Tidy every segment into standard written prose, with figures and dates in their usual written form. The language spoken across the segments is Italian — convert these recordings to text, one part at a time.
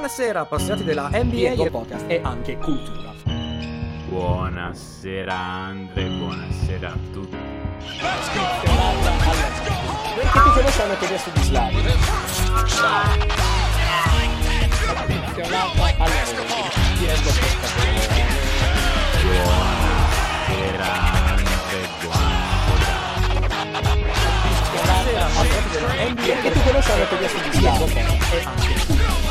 Buonasera appassionati della NBA e podcast e anche cultura. Buonasera Andre, buonasera a tutti. Let's go! Perché tu conosci una teoria su Islam? Buonasera Andre, buonasera. Perché tu conosci una teoria su Islam? E anche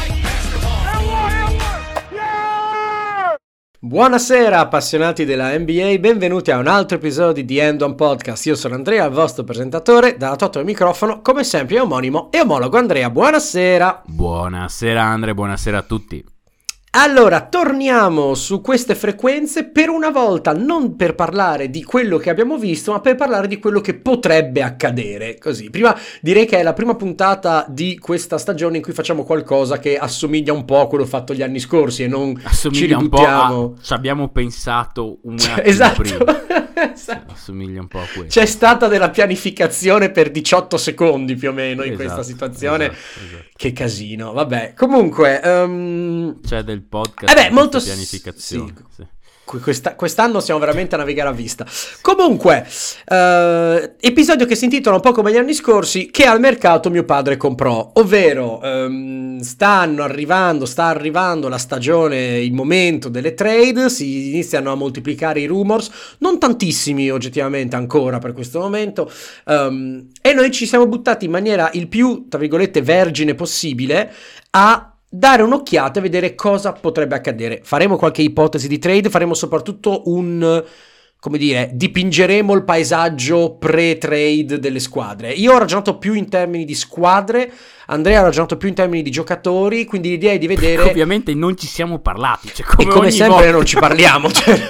Buonasera appassionati della NBA, benvenuti a un altro episodio di The End On Podcast. Io sono Andrea, il vostro presentatore, dalla Toto al microfono, come sempre omonimo e omologo Andrea. Buonasera. Buonasera Andre, buonasera a tutti. Allora, torniamo su queste frequenze per una volta non per parlare di quello che abbiamo visto, ma per parlare di quello che potrebbe accadere. Così, prima direi che è la prima puntata di questa stagione in cui facciamo qualcosa che assomiglia un po' a quello fatto gli anni scorsi e non ci ributtiamo. Un po' ci abbiamo pensato un attimo esatto. prima. Assomiglia un po' a questo. C'è stata della pianificazione per 18 secondi più o meno in questa situazione. Esatto. Che casino, vabbè. Comunque c'è del podcast molto pianificazione. Sì. Quest'anno siamo veramente a navigare a vista. Comunque, episodio che si intitola un po' come gli anni scorsi, che al mercato mio padre comprò, ovvero sta arrivando la stagione, il momento delle trade, si iniziano a moltiplicare i rumors, non tantissimi oggettivamente ancora per questo momento, e noi ci siamo buttati in maniera il più, tra virgolette, vergine possibile a dare un'occhiata e vedere cosa potrebbe accadere. Faremo qualche ipotesi di trade, faremo soprattutto dipingeremo il paesaggio pre-trade delle squadre. Io ho ragionato più in termini di squadre, Andrea ha ragionato più in termini di giocatori, quindi l'idea è di vedere... Ovviamente non ci siamo parlati, come sempre volta. Non ci parliamo,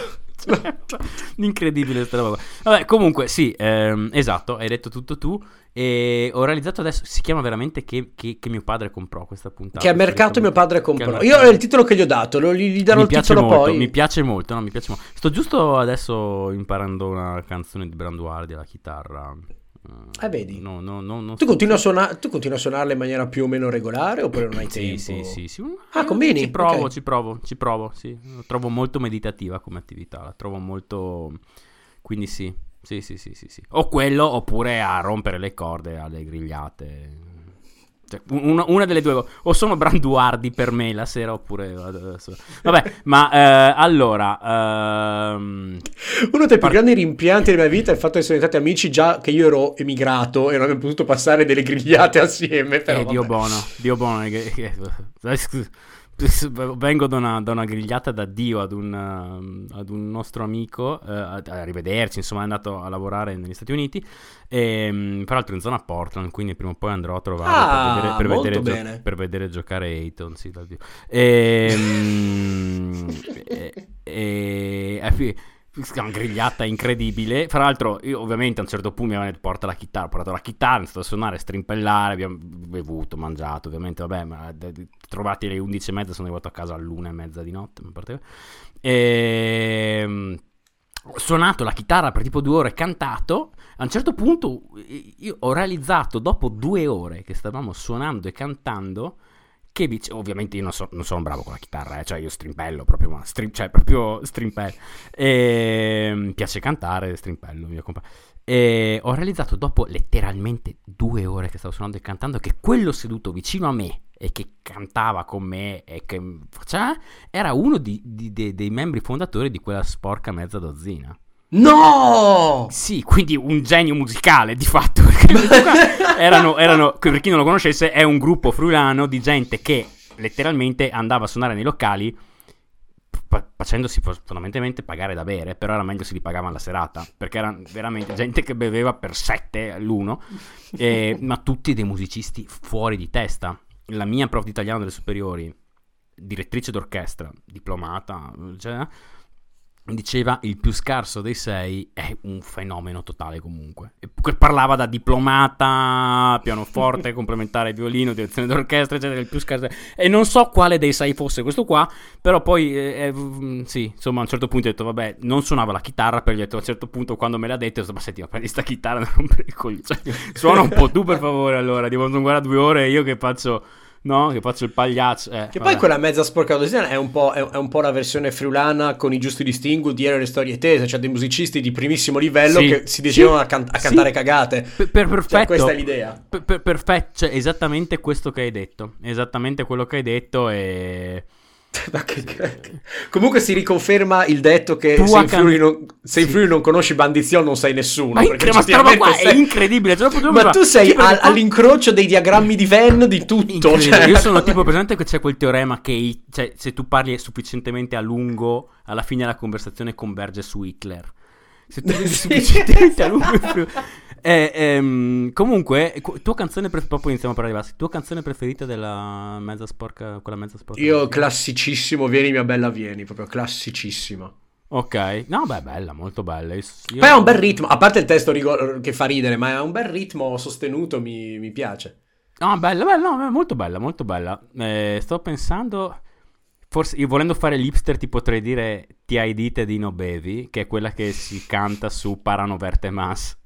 Incredibile questa roba. Vabbè, comunque sì, esatto, hai detto tutto tu. E ho realizzato adesso, si chiama veramente che mio padre comprò questa puntata. Che al mercato mio padre comprò. Io è il titolo che gli ho dato, gli darò il titolo molto, poi. Mi piace molto. Sto giusto adesso imparando una canzone di Branduardi alla chitarra. Vedi. No, tu continui a suonarla in maniera più o meno regolare oppure non hai tempo? Sì. Combini? Ci provo, sì. La trovo molto meditativa come attività, la trovo molto... Quindi sì. O quello, oppure a rompere le corde alle grigliate. Cioè, una delle due. O sono Branduardi per me la sera, oppure... Vabbè, ma allora... Uno dei più grandi rimpianti della mia vita è il fatto che siamo diventati amici già che io ero emigrato e non abbiamo potuto passare delle grigliate assieme. Però Dio buono. Vengo da una grigliata da Dio ad un nostro amico, arrivederci, insomma è andato a lavorare negli Stati Uniti, peraltro in zona Portland, quindi prima o poi andrò a trovarlo per vedere giocare Ayton, sì, dal Dio. Una grigliata incredibile. Fra l'altro io ovviamente a un certo punto mi avevano detto portato la chitarra, ho iniziato a suonare, strimpellare, abbiamo bevuto, mangiato ovviamente, vabbè, ma trovati alle 11:30, sono arrivato a casa all'1:30 di notte, ho suonato la chitarra per tipo 2 ore, cantato. A un certo punto io ho realizzato, dopo 2 ore che stavamo suonando e cantando, che ovviamente io non sono bravo con la chitarra, cioè io strimpello proprio, strimpello. Mi piace cantare, strimpello, mio compagno. E ho realizzato dopo letteralmente 2 ore che stavo suonando e cantando che quello seduto vicino a me e che cantava con me e che era uno dei membri fondatori di quella sporca mezza dozzina. No! Sì, quindi un genio musicale di fatto. erano, per chi non lo conoscesse, è un gruppo friulano di gente che letteralmente andava a suonare nei locali facendosi fondamentalmente pagare da bere, però era meglio se li pagavano la serata, perché era veramente gente che beveva per 7 all'uno, ma tutti dei musicisti fuori di testa. La mia prof di italiano delle superiori, direttrice d'orchestra, diplomata, diceva il più scarso dei 6 è un fenomeno totale comunque. E parlava da diplomata, pianoforte, complementare, violino, direzione d'orchestra, eccetera, il più scarso. E non so quale dei 6 fosse questo qua, però poi sì, insomma a un certo punto ho detto vabbè, non suonava la chitarra, perché a un certo punto quando me l'ha detto ho detto ma senti, ma prendi sta chitarra, non rompere il coglione, cioè, suona un po' tu per favore. Allora devo guardare 2 ore e io che faccio no? Che faccio il pagliaccio. Che poi quella mezza sporca dosiana è un po' la versione friulana con i giusti distinguo dietro le storie tese, cioè dei musicisti di primissimo livello che si decidevano a cantare cagate. Perfetto. Cioè, questa è l'idea. Perfetto, cioè, esattamente questo che hai detto. Esattamente quello che hai detto e... Comunque si riconferma il detto che se in Friuli non conosci Bandiziol non sei nessuno. Ma sta roba qua è incredibile. Ma tu sei all'incrocio dei diagrammi di Venn di tutto. Cioè... Io sono tipo presente che c'è quel teorema che se tu parli sufficientemente a lungo, alla fine la conversazione converge su Hitler. Se tu parli sufficientemente a lungo... comunque, tua canzone proprio iniziamo a parlare di bassi. Tua canzone preferita della mezza sporca, quella mezza sporca? Io classicissimo, Vieni mia bella vieni, proprio classicissima. Ok, no beh, bella, molto bella. Poi ha un bel ritmo, a parte il testo che fa ridere, ma ha un bel ritmo sostenuto, mi piace. No, bella, no, molto bella, molto bella. Sto pensando, forse io volendo fare l'hipster ti potrei dire Ti hai dite di no bevi, che è quella che si canta su Parano Verte Mas.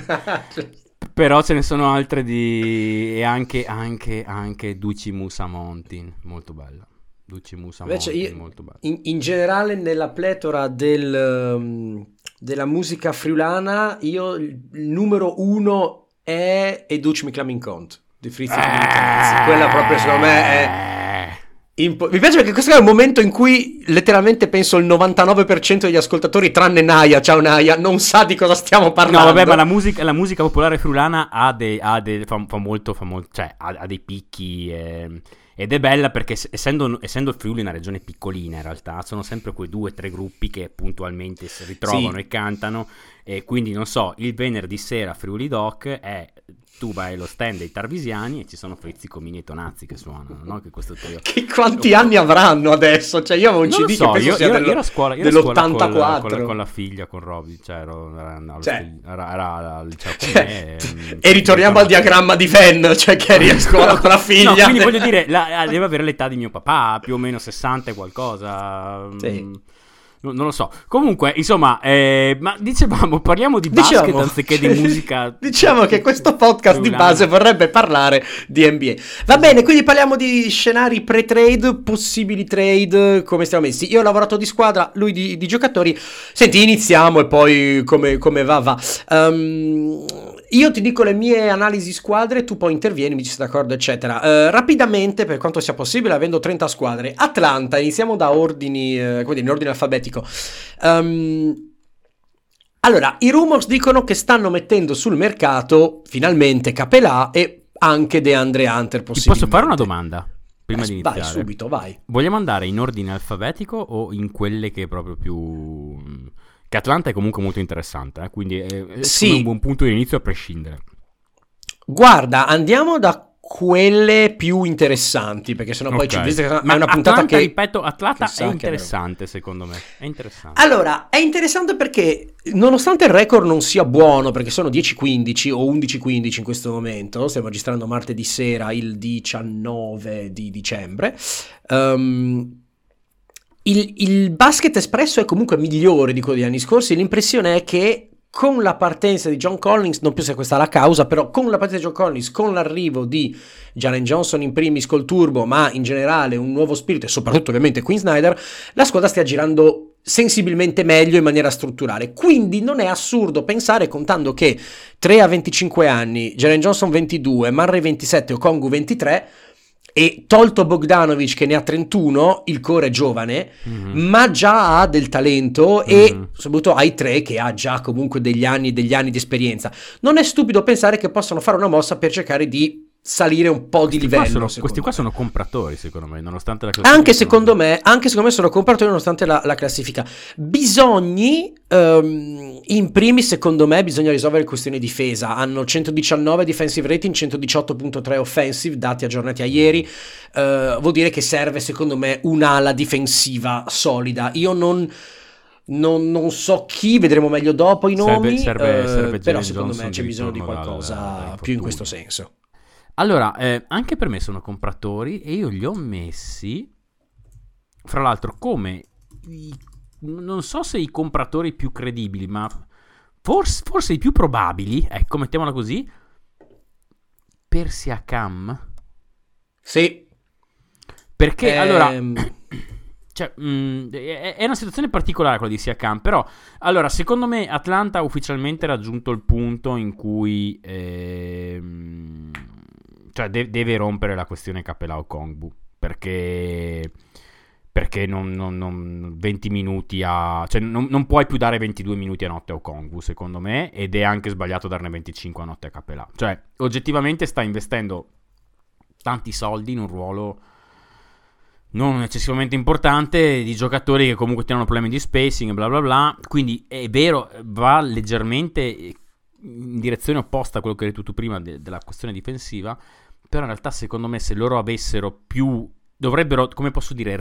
Però ce ne sono altre e anche Duci Musa Montin, molto bella. Duci Musa Montin, molto bella. In generale nella pletora della musica friulana io il numero uno è Duci mi clamin cont di Fritz quella proprio secondo me è mi piace perché questo è un momento in cui letteralmente penso il 99% degli ascoltatori tranne Naya, ciao Naya, non sa di cosa stiamo parlando. No vabbè, ma la musica popolare friulana fa molto, cioè ha dei picchi ed è bella perché essendo il Friuli una regione piccolina in realtà sono sempre quei 2 o 3 gruppi che puntualmente si ritrovano e cantano, e quindi non so, il venerdì sera Friuli Doc è... Tu vai allo stand dei Tarvisiani e ci sono Frizzi, Comini e Tonazzi che suonano, no? Che questo trio. Che quanti anni avranno adesso? Cioè io avevo un CD che penso sia dell'84 con la figlia, con Roby, cioè era al liceo con me, e ritorniamo al diagramma di Venn, cioè che eri a scuola con la figlia. No, quindi voglio dire, deve avere l'età di mio papà, più o meno 60 e qualcosa. Sì. Non lo so. Comunque, insomma, ma dicevamo, parliamo di basket anziché di musica. Diciamo che questo podcast di base vorrebbe parlare di NBA. Va bene, quindi parliamo di scenari pre-trade, possibili trade, come stiamo messi. Io ho lavorato di squadra, lui di giocatori. Senti, iniziamo e poi come va. Io ti dico le mie analisi squadre, tu poi intervieni, mi dici d'accordo, eccetera. Rapidamente, per quanto sia possibile, avendo 30 squadre. Atlanta, iniziamo da ordini, quindi in ordine alfabetico. Allora, i rumors dicono che stanno mettendo sul mercato, finalmente, Capelà e anche DeAndre Hunter, possibilmente. Ti posso fare una domanda? Prima di iniziare. Vai, subito, vai. Vogliamo andare in ordine alfabetico o in quelle che proprio più... Che Atlanta è comunque molto interessante, quindi è un buon punto di inizio a prescindere. Guarda, andiamo da quelle più interessanti, perché sennò poi ci dice che è una puntata Atlanta, che... ripeto, Atlanta è interessante secondo me, è interessante. Allora, è interessante perché nonostante il record non sia buono, perché sono 10-15 o 11-15 in questo momento, stiamo registrando martedì sera il 19 di dicembre, il basket espresso è comunque migliore di quello degli anni scorsi. L'impressione è che con la partenza di John Collins, non più se questa è la causa, però con la partenza di John Collins, con l'arrivo di Jalen Johnson in primis col turbo, ma in generale un nuovo spirito e soprattutto ovviamente Quinn Snyder, la squadra stia girando sensibilmente meglio in maniera strutturale. Quindi non è assurdo pensare, contando che 3 a 25 anni, Jalen Johnson 22, Murray 27, Okongwu 23, e tolto Bogdanovic che ne ha 31, il core è giovane, ma già ha del talento e soprattutto ha i 3 che ha già comunque degli anni di esperienza. Non è stupido pensare che possano fare una mossa per cercare di salire un po' di livello. Questi qua sono compratori, secondo me, nonostante la classifica. Anche secondo me sono compratori nonostante la classifica. Bisogni, in primis, secondo me, bisogna risolvere questioni di difesa. Hanno 119 defensive rating, 118.3 offensive, dati aggiornati a ieri. Vuol dire che serve, secondo me, un'ala difensiva solida. Io non so chi, vedremo meglio dopo i nomi, serve però secondo me c'è bisogno di qualcosa più in questo senso. Allora, anche per me sono compratori e io li ho messi, fra l'altro, come non so se i compratori più credibili, ma forse i più probabili, ecco, mettiamola così, per Siakam. Sì, Perché allora cioè, è una situazione particolare quella di Siakam, però allora secondo me Atlanta ha ufficialmente raggiunto il punto in cui cioè deve rompere la questione Capelao-Kongbu, perché 20 minuti cioè non puoi più dare 22 minuti a notte a Okongwu, secondo me, ed è anche sbagliato darne 25 a notte a Capelà. Cioè oggettivamente sta investendo tanti soldi in un ruolo non eccessivamente importante, di giocatori che comunque hanno problemi di spacing, bla bla bla. Quindi è vero, va leggermente in direzione opposta a quello che hai detto tu prima della questione difensiva, però in realtà secondo me se loro avessero più, dovrebbero, come posso dire,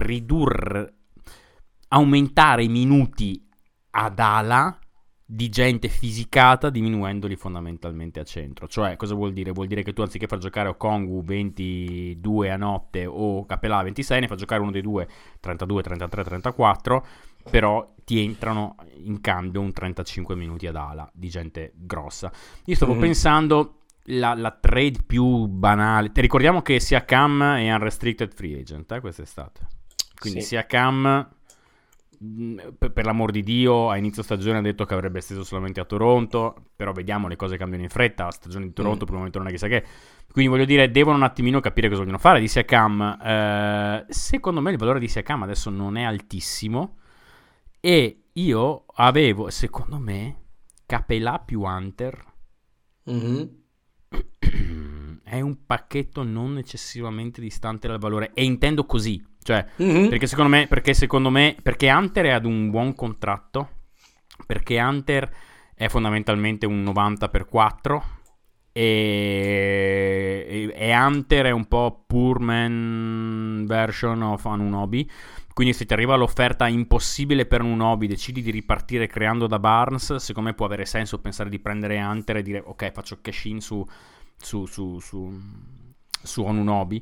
aumentare i minuti ad ala di gente fisicata, diminuendoli fondamentalmente a centro. Cioè, cosa vuol dire? Vuol dire che tu anziché far giocare Okongwu 22 a notte o Capelà 26, ne fai giocare uno dei due 32, 33, 34, però ti entrano in cambio un 35 minuti ad ala di gente grossa. Io stavo pensando la trade più banale. Ti ricordiamo che Siakam è unrestricted free agent quest'estate. Quindi sì. Siakam, per l'amor di Dio, a inizio stagione ha detto che avrebbe esteso solamente a Toronto, però vediamo, le cose cambiano in fretta. La stagione di Toronto per il momento non è chissà che. Quindi voglio dire, devono un attimino capire cosa vogliono fare di Siakam. Secondo me il valore di Siakam adesso non è altissimo, e io avevo, secondo me, Capelà più Hunter è un pacchetto non eccessivamente distante dal valore, e intendo così, cioè perché secondo me perché Hunter è ad un buon contratto, perché Hunter è fondamentalmente un 90x4 e Hunter è un po' poor man version of Anunoby. Quindi se ti arriva l'offerta impossibile per Anunoby, decidi di ripartire creando da Barnes, secondo me può avere senso pensare di prendere Hunter e dire ok, faccio cash in su Anunoby.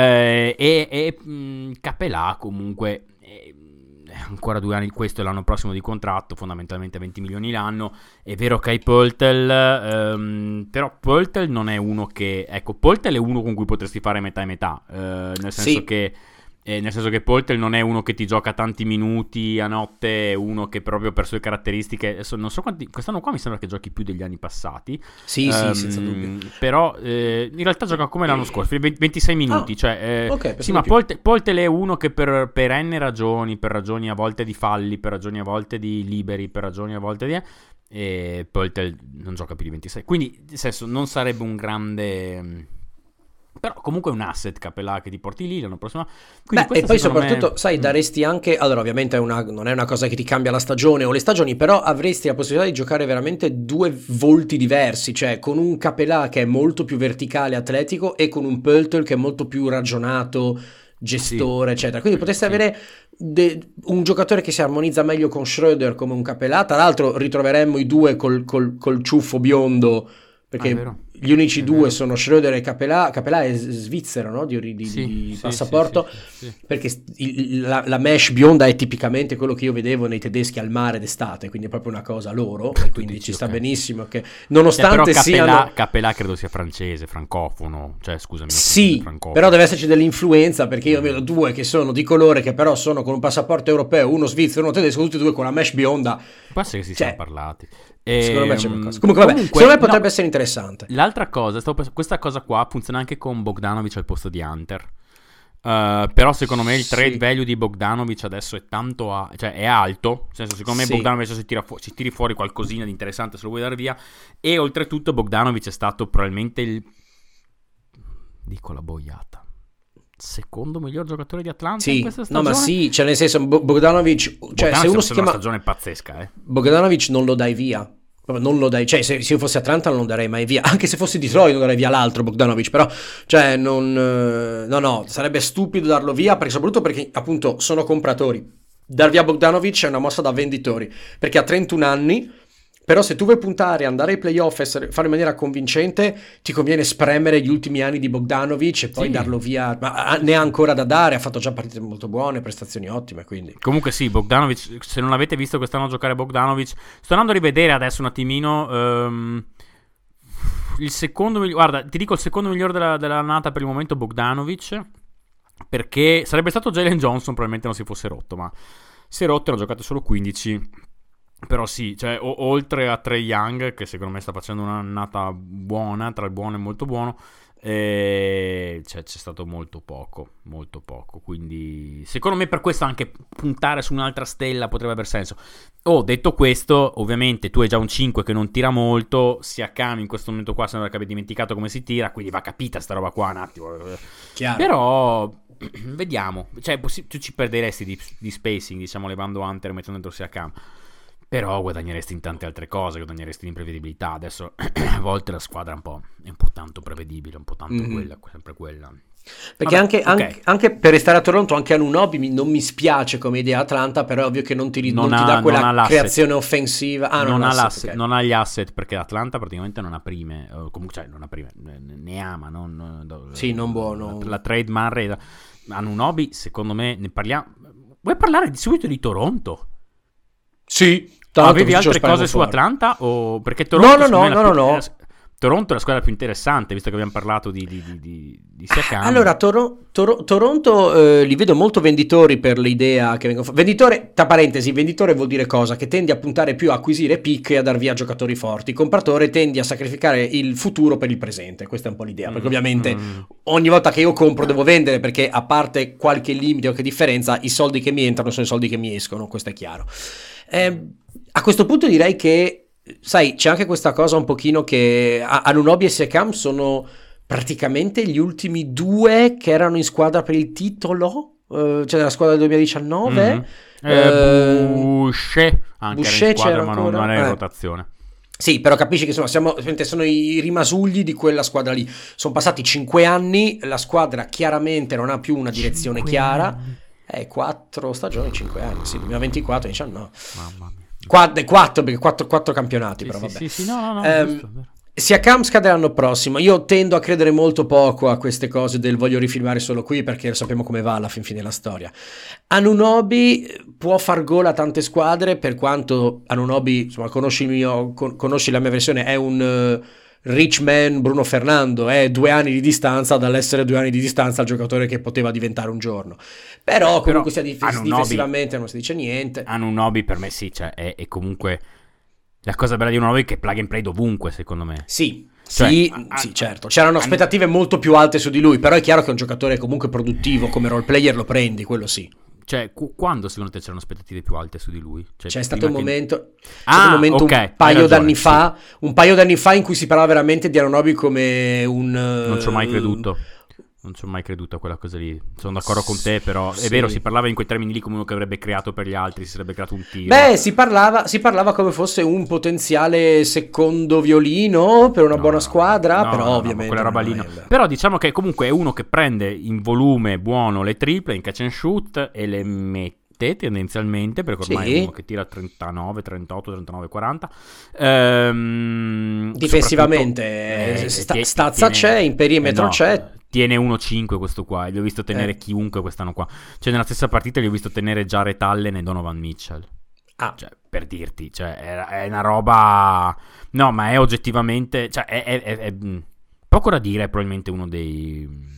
Capelà comunque ancora 2 anni, questo è l'anno prossimo di contratto, fondamentalmente 20 milioni l'anno. È vero che hai Poeltl, però Poeltl non è uno che, ecco, Poeltl è uno con cui potresti fare metà e metà, nel senso che Poeltl non è uno che ti gioca tanti minuti a notte, è uno che proprio per sue caratteristiche, non so quanti, quest'anno qua mi sembra che giochi più degli anni passati. Sì, senza dubbio. Però in realtà gioca come l'anno scorso, 26 minuti. Okay, sì, ma Poeltl è uno che per n ragioni, per ragioni a volte di falli, per ragioni a volte di liberi, per ragioni a volte di... Poeltl non gioca più di 26. Quindi, nel senso, non sarebbe un grande... Però comunque è un asset Capelà che ti porti lì l'anno prossimo. E poi soprattutto, sai, daresti anche... Allora, ovviamente non è una cosa che ti cambia la stagione o le stagioni, però avresti la possibilità di giocare veramente 2 volti diversi, cioè con un Capelà che è molto più verticale, atletico, e con un Poeltl che è molto più ragionato, gestore, eccetera. Quindi potresti avere un giocatore che si armonizza meglio con Schroeder come un Capelà. Tra l'altro ritroveremmo i due col ciuffo biondo, perché gli unici due sono Schroeder e Capelà. Capelà è svizzero, no? Di passaporto, sì. Perché la mesh bionda è tipicamente quello che io vedevo nei tedeschi al mare d'estate, quindi è proprio una cosa loro, e quindi ci sta benissimo che nonostante però Capelà credo sia francese, francofono, cioè scusami. Sì, però deve esserci dell'influenza, perché io vedo 2 che sono di colore, che però sono con un passaporto europeo, uno svizzero, uno tedesco, tutti e 2 con la mesh bionda. Può essere che si siano parlati. Secondo me c'è qualcosa. Comunque vabbè, secondo me potrebbe essere interessante. L'altra cosa, questa cosa qua funziona anche con Bogdanovic al posto di Hunter. Però secondo me il trade value di Bogdanovic adesso è tanto cioè è alto, nel senso, secondo me Bogdanovic si tiri fuori qualcosina di interessante se lo vuoi dar via. E oltretutto Bogdanovic è stato probabilmente dico la boiata, secondo miglior giocatore di Atlanta in questa stagione. No, ma sì, cioè nel senso Bogdanovic, cioè se uno si chiama... una stagione pazzesca, Bogdanovic non lo dai via. Non lo dai, cioè se io fossi Atlanta non lo darei mai via, anche se fossi Detroit non darei via l'altro Bogdanovic, però cioè no, sarebbe stupido darlo via, perché soprattutto perché appunto sono compratori. Dar via Bogdanovic è una mossa da venditori, perché ha 31 anni. Però se tu vuoi puntare, andare ai playoff e fare in maniera convincente, ti conviene spremere gli ultimi anni di Bogdanovic e poi darlo via. Ma ne ha ancora da dare, ha fatto già partite molto buone, prestazioni ottime, quindi. Comunque sì, Bogdanovic, se non l'avete visto quest'anno giocare Bogdanovic, sto andando a rivedere adesso un attimino il secondo migliore, guarda, ti dico il secondo migliore dell'annata per il momento Bogdanovic, perché sarebbe stato Jalen Johnson, probabilmente non si fosse rotto, ma si è rotto, hanno giocato solo 15. Però sì, cioè, oltre a Trae Young, che secondo me sta facendo un'annata buona, tra il buono e molto buono, c'è stato molto poco, quindi secondo me per questo anche puntare su un'altra stella potrebbe aver senso. Detto questo, ovviamente tu hai già un 5 che non tira molto, Siakam in questo momento qua sembra che abbia dimenticato come si tira, quindi va capita sta roba qua un attimo. Chiaro. Però vediamo, cioè tu ci perderesti di spacing, diciamo, levando Hunter e mettendo dentro Siakam. Però guadagneresti in tante altre cose, guadagneresti in imprevedibilità. Adesso a volte la squadra è un po' tanto prevedibile, un po' tanto quella, sempre quella. Perché Vabbè, anche per restare a Toronto, anche Anunoby non mi spiace come idea Atlanta, però è ovvio che non ti dà quella creazione offensiva. Non ha gli asset, perché Atlanta praticamente non ha prime, comunque cioè, non ha prime, ne ama, sì, non buono. La trade Murray, Anunoby, secondo me, ne parliamo. Vuoi parlare subito di Toronto? Sì. Avevi altre cose su Atlanta? O perché Toronto no. Toronto è la squadra più interessante, visto che abbiamo parlato di Siakam. Allora, Toronto li vedo molto venditori per l'idea che vengono venditore, tra parentesi, venditore vuol dire cosa? Che tendi a puntare più a acquisire pick e a dar via giocatori forti. Compratore tendi a sacrificare il futuro per il presente. Questa è un po' l'idea, perché ovviamente ogni volta che io compro devo vendere, perché a parte qualche limite o che differenza, i soldi che mi entrano sono i soldi che mi escono, questo è chiaro. A questo punto direi che, sai, c'è anche questa cosa un pochino che Anunoby e Siakam sono praticamente gli ultimi due che erano in squadra per il titolo, cioè nella squadra del 2019. Boucher anche era in squadra, ma non era in rotazione. Sì, però capisci che sono i rimasugli di quella squadra lì. Sono passati 5 anni, la squadra chiaramente non ha più una direzione chiara. 4 stagioni, 5 anni, sì, 2024, 19. Mamma mia. 4 perché 4 campionati, però vabbè. Sì, no, giusto. Siakam scade l'anno prossimo. Io tendo a credere molto poco a queste cose del voglio rifilmare solo qui, perché sappiamo come va alla fin fine la storia. Anunoby può far gol a tante squadre, per quanto Anunoby, insomma, conosci la mia versione, è un rich man Bruno Fernando, è 2 anni di distanza dall'essere 2 anni di distanza al giocatore che poteva diventare un giorno. Però comunque sia difensivamente non si dice niente. Anunoby per me sì, cioè è comunque la cosa bella di Anunoby è che plug and play dovunque, secondo me. Sì, sì, certo. C'erano aspettative molto più alte su di lui, però è chiaro che è un giocatore comunque produttivo, come role player lo prendi, quello sì. Cioè, quando secondo te c'erano aspettative più alte su di lui? Cioè, c'è stato un momento, okay, un paio d'anni fa in cui si parlava veramente di Anunoby come un... Non ci ho mai creduto. Non ci ho mai creduto a quella cosa lì. Sono d'accordo con te, però è vero, si parlava in quei termini lì come uno che avrebbe creato per gli altri, si sarebbe creato un tiro. Beh, si parlava come fosse un potenziale secondo violino per una buona squadra, però ovviamente quella roba lì no. Però diciamo che comunque è uno che prende in volume buono le triple in catch and shoot e le mette tendenzialmente, perché ormai è uno che tira 39, 38, 39, 40. Difensivamente stazza c'è, in perimetro c'è. Tiene 1-5 questo qua, gli ho visto tenere chiunque quest'anno qua. Cioè nella stessa partita gli ho visto tenere Jarrett Allen e Donovan Mitchell. Cioè, per dirti, cioè è una roba... No, ma è oggettivamente... Cioè è poco da dire, è probabilmente uno dei...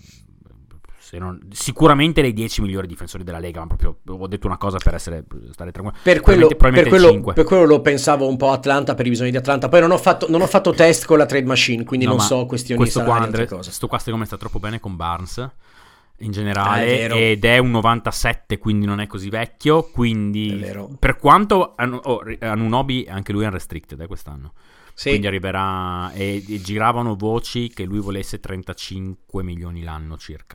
sicuramente dei 10 migliori difensori della Lega, ma proprio ho detto una cosa per stare tranquillo. Per quello lo pensavo un po' Atlanta, per i bisogni di Atlanta. Poi non ho fatto test con la trade machine, quindi non so questioni salari, questo qua secondo me sta troppo bene con Barnes in generale, ed è un 97, quindi non è così vecchio, quindi per quanto Anunoby anche lui è unrestricted quest'anno. Sì. Quindi arriverà, e giravano voci che lui volesse 35 milioni l'anno circa.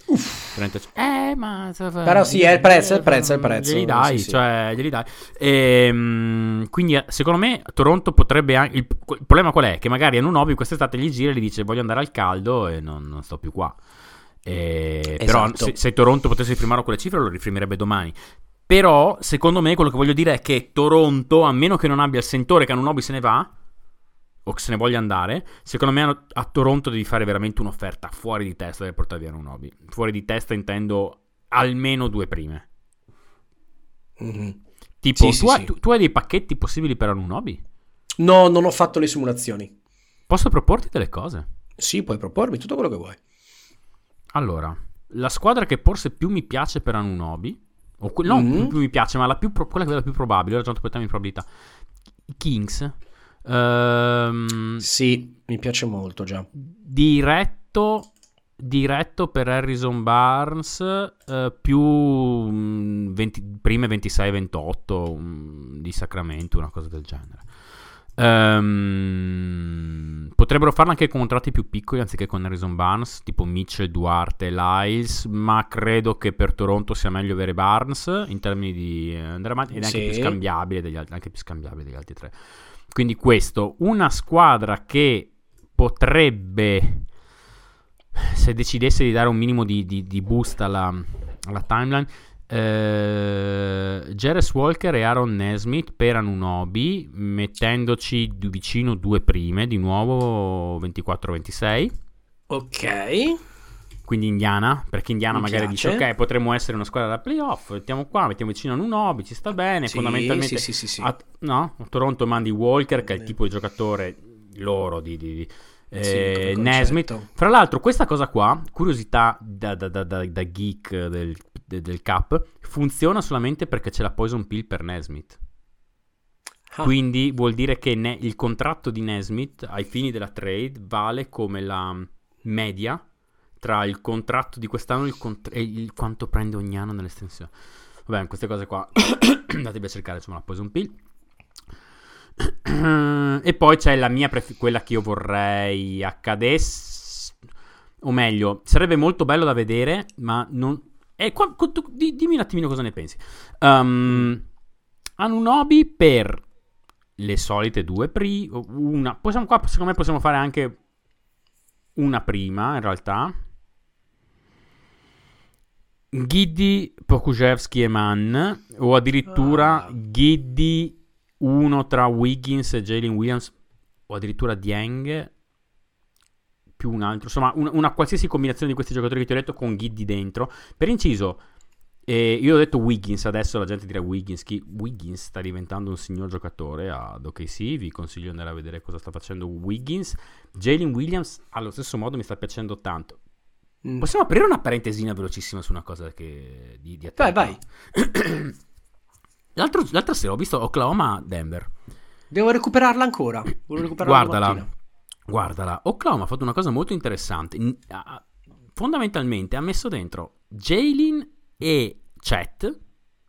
Ma però sì, è il prezzo. Glieli dai, sì. Cioè, glieli dai. Quindi secondo me Toronto potrebbe anche... Il problema qual è? Che magari Anunoby quest'estate gli gira e gli dice voglio andare al caldo e non sto più qua. Però se Toronto potesse rifirmare quelle cifre lo rifirmerebbe domani. Però secondo me quello che voglio dire è che Toronto, a meno che non abbia il sentore che Anunoby se ne va o che se ne voglia andare, secondo me a Toronto devi fare veramente un'offerta fuori di testa per portare via Anunoby. Fuori di testa intendo almeno 2 prime. Mm-hmm. Tipo, tu hai dei pacchetti possibili per Anunoby? No, non ho fatto le simulazioni. Posso proporti delle cose? Sì, puoi propormi tutto quello che vuoi. Allora, la squadra che forse più mi piace per Anunoby, o più mi piace, ma quella che è la più probabile, ho ragionato per in probabilità. I Kings. Sì, mi piace molto già. Diretto per Harrison Barnes, più prime 26-28 di Sacramento, una cosa del genere. Potrebbero farlo anche con contratti più piccoli anziché con Harrison Barnes, tipo Mitchell, Duarte, Lyles, ma credo che per Toronto sia meglio avere Barnes in termini di andare avanti, ed è anche più scambiabile degli altri tre. Quindi questo, una squadra che potrebbe, se decidesse di dare un minimo di boost alla timeline, Jarace Walker e Aaron Nesmith per Anunoby, mettendoci vicino due prime, di nuovo 24-26. Ok. Quindi Indiana, perché Indiana magari dice ok, potremmo essere una squadra da playoff, mettiamo vicino a Anunoby, ci sta bene, fondamentalmente sì. A Toronto mandi Walker, che è il tipo di giocatore loro di Nesmith. Fra l'altro questa cosa qua, curiosità da geek del Cap, funziona solamente perché c'è la poison pill per Nesmith. Quindi vuol dire che il contratto di Nesmith ai fini della trade vale come la media tra il contratto di quest'anno e il quanto prende ogni anno nell'estensione. Vabbè, queste cose qua andatevi a cercare, insomma, la poison pill. E poi c'è la mia quella che io vorrei accadesse, o meglio, sarebbe molto bello da vedere, ma non dimmi un attimino cosa ne pensi. Anunoby per le solite due secondo me possiamo fare anche una prima, in realtà. Giddey, Pokusevski e Mann, o addirittura Giddey uno tra Wiggins e Jalen Williams, o addirittura Dieng più un altro, insomma una qualsiasi combinazione di questi giocatori che ti ho detto con Giddey dentro. Per inciso, io ho detto Wiggins, adesso la gente dirà Wiggins sta diventando un signor giocatore ad OKC, vi consiglio di andare a vedere cosa sta facendo Wiggins. Jalen Williams allo stesso modo mi sta piacendo tanto. Possiamo aprire una parentesina velocissima su una cosa che di vai. L'altra sera ho visto Oklahoma-Denver. Devo recuperarla ancora. Guardala. Oklahoma ha fatto una cosa molto interessante. Fondamentalmente ha messo dentro Jalen e Chet,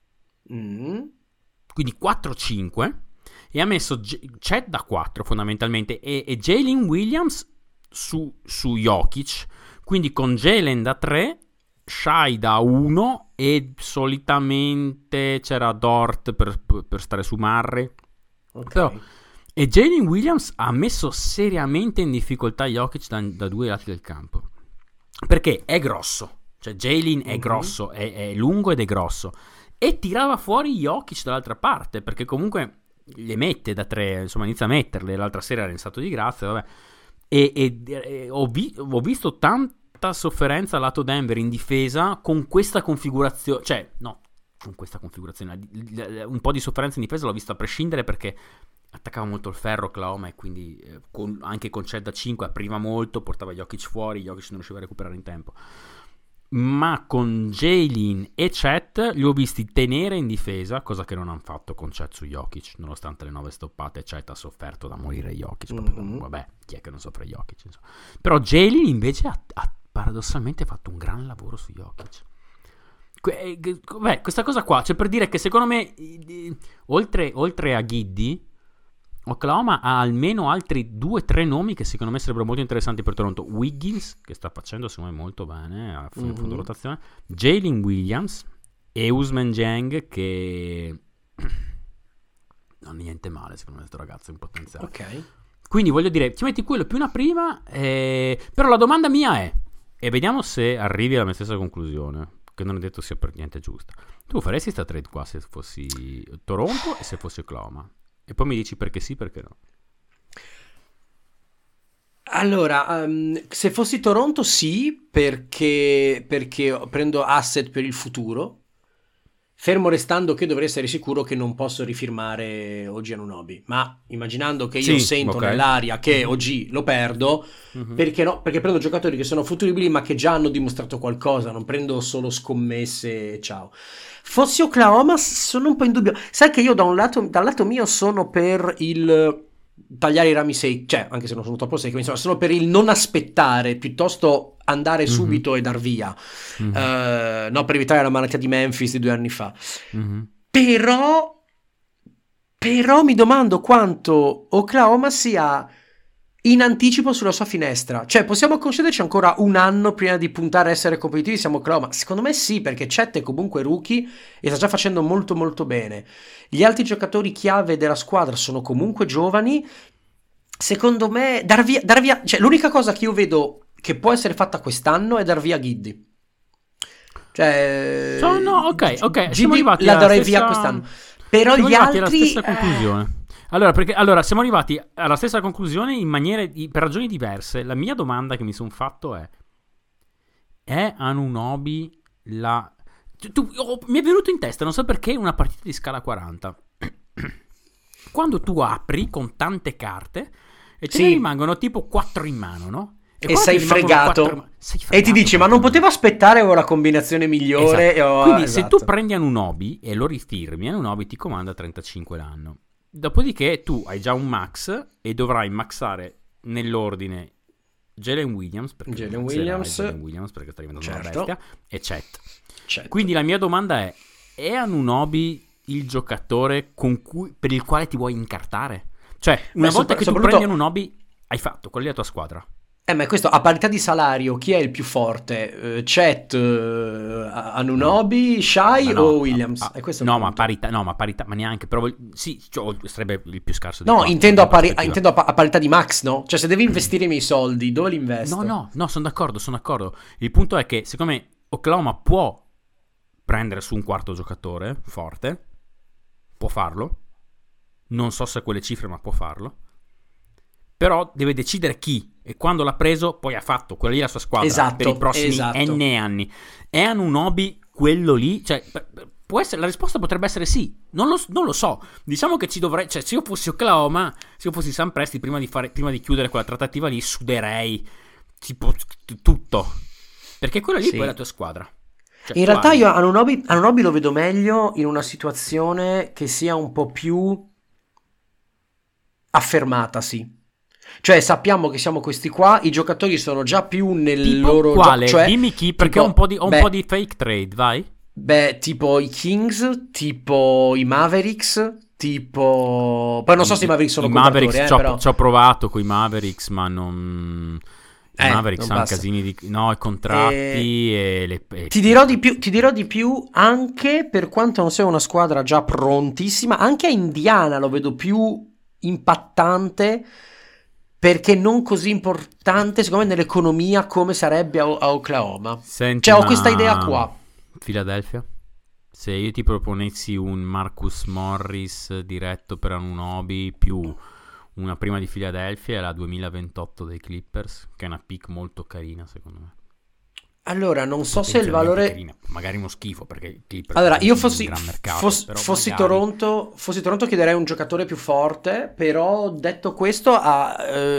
quindi 4-5, e ha messo Chet da 4 fondamentalmente e Jalen Williams su Jokic, quindi con Jalen da 3, Shai da 1 e solitamente c'era Dort per stare su Murray. Però, e Jalen Williams ha messo seriamente in difficoltà Jokic da due lati del campo, perché è grosso, cioè Jalen è grosso, è lungo ed è grosso, e tirava fuori Jokic dall'altra parte, perché comunque le mette da 3, insomma inizia a metterle. L'altra sera era in stato di grazia, vabbè. E ho visto tanta sofferenza lato Denver in difesa con questa configurazione, cioè no, con questa configurazione un po' di sofferenza in difesa l'ho vista a prescindere, perché attaccava molto il ferro Oklahoma, e quindi anche con Chet da 5 apriva molto, portava Jokic fuori, Jokic non riusciva a recuperare in tempo. Ma con Jalen e Chet li ho visti tenere in difesa, cosa che non hanno fatto con Chet su Jokic, nonostante le 9 stoppate. Chet ha sofferto da morire Jokic, vabbè, chi è che non soffre Jokic, insomma. Però Jalen invece ha paradossalmente fatto un gran lavoro su Jokic. Beh, questa cosa qua, cioè, per dire che secondo me oltre a Giddey, Oklahoma ha almeno altri 2-3 nomi che secondo me sarebbero molto interessanti per Toronto. Wiggins, che sta facendo secondo me molto bene a fondo rotazione, Jalen Williams e Ousmane Dieng, che non è niente male secondo me, questo ragazzo è un potenziale. Ok. Quindi voglio dire, ci metti quello più una prima, però la domanda mia è, e vediamo se arrivi alla mia stessa conclusione, che non è detto sia per niente giusta. Tu faresti sta trade qua se fossi Toronto e se fossi Oklahoma? E poi mi dici perché sì, perché no. Allora, se fossi Toronto sì, perché prendo asset per il futuro. Fermo restando che dovrei essere sicuro che non posso rifirmare OG Anunoby, ma immaginando che io Sì, sento ok. nell'aria che Mhm. OG lo perdo, Mhm. perché no? Perché prendo giocatori che sono futuribili ma che già hanno dimostrato qualcosa, non prendo solo scommesse e ciao. Fossi Oklahoma sono un po' in dubbio. Sai che io dal lato mio sono per il tagliare i rami secchi, cioè anche se non sono troppo secchi, insomma sono per il non aspettare, piuttosto andare Mhm. subito e dar via. Mhm. No, per evitare la malattia di Memphis di 2 anni fa. Mhm. Però, però mi domando quanto Oklahoma sia in anticipo sulla sua finestra. Cioè, possiamo concederci ancora un anno prima di puntare a essere competitivi? Siamo Oklahoma? Secondo me sì, perché Chet è comunque rookie e sta già facendo molto molto bene. Gli altri giocatori chiave della squadra sono comunque giovani. Secondo me, dar via, cioè, l'unica cosa che io vedo che può essere fatta quest'anno è dar via Giddy. Cioè, No, ok, siamo Giddy arrivati la alla darei via stessa. quest'anno. Però Siamo gli arrivati alla altri. stessa conclusione. Allora, siamo arrivati alla stessa conclusione in per ragioni diverse. La mia domanda che mi sono fatto è Anunoby la... mi è venuto in testa, non so perché, una partita di scala 40. Quando tu apri con tante carte e te ne Sì, rimangono tipo 4 in mano, no? e quando ti sei rimangono fregato. sei E ti fregato dici, ma non potevo completamente. aspettare, ho la combinazione migliore. Esatto. Quindi se tu Esatto. prendi Anunoby e lo rifirmi, Anunoby ti comanda 35 l'anno. Dopodiché tu hai già un max e dovrai maxare nell'ordine Jalen Williams, perché lo Jalen maxerai Williams, Jalen Williams perché sta diventando una certo. bestia, e Chet. Certo. Quindi la mia domanda è Anunoby il giocatore per il quale ti vuoi incartare? Cioè, una Beh, volta che tu soprattutto. prendi Anunoby, hai fatto, qual è la tua squadra? Ma questo a parità di salario, chi è il più forte? Chet, No. Anunoby, Ma Shai o no, Williams? E questo è il no, ma punto. parità, no, ma parità, ma neanche, però sì, cioè, sarebbe il più scarso dei No, quattro, dalla intendo mia prospettiva. a parità di max, no? Cioè, se devi investire i miei soldi, dove li No, investo? no, sono d'accordo. Il punto è che, secondo me, Oklahoma può prendere su un quarto giocatore forte, può farlo, non so se a quelle cifre, ma può farlo, però deve decidere chi, e quando l'ha preso, poi ha fatto, quella lì è la sua squadra, per i Esatto, prossimi esatto. N anni. È Anunoby quello lì? Cioè, può essere, la risposta potrebbe essere sì, non lo so. Diciamo che ci dovrei, cioè se io fossi Oklahoma, se io fossi Sam Presti, prima di chiudere quella trattativa lì, suderei tipo tutto, perché quella lì poi è la Sì. tua squadra. Cioè In tu realtà hai... io Anunoby lo vedo meglio in una situazione che sia un po' più affermatasi. Cioè sappiamo che siamo questi qua, i giocatori sono già più nel Tipo loro gioco, quale? cioè Dimmi chi, perché tipo, ho un po' di fake trade, vai. tipo i Kings, tipo i Mavericks, tipo. Poi non so se i Mavericks sono I compratori, Mavericks, però. ci ho provato con i Mavericks, ma non... I Mavericks Non hanno passa. casini di... No, i E contratti e le... ti dirò di più anche per quanto non sia una squadra già prontissima, anche a Indiana lo vedo più impattante perché non così importante secondo me nell'economia come sarebbe a Oklahoma. Senti, Cioè ho questa idea ma... qua. Philadelphia? Se io ti proponessi un Marcus Morris diretto per Anunoby più una prima di Philadelphia e la 2028 dei Clippers, che è una pick molto carina secondo me. Allora, non so se il Potenzialmente valore. carina, magari uno schifo perché i Clippers Allora, non io sono un gran mercato, però magari... Fossi Toronto chiederei un giocatore più forte, però detto questo, a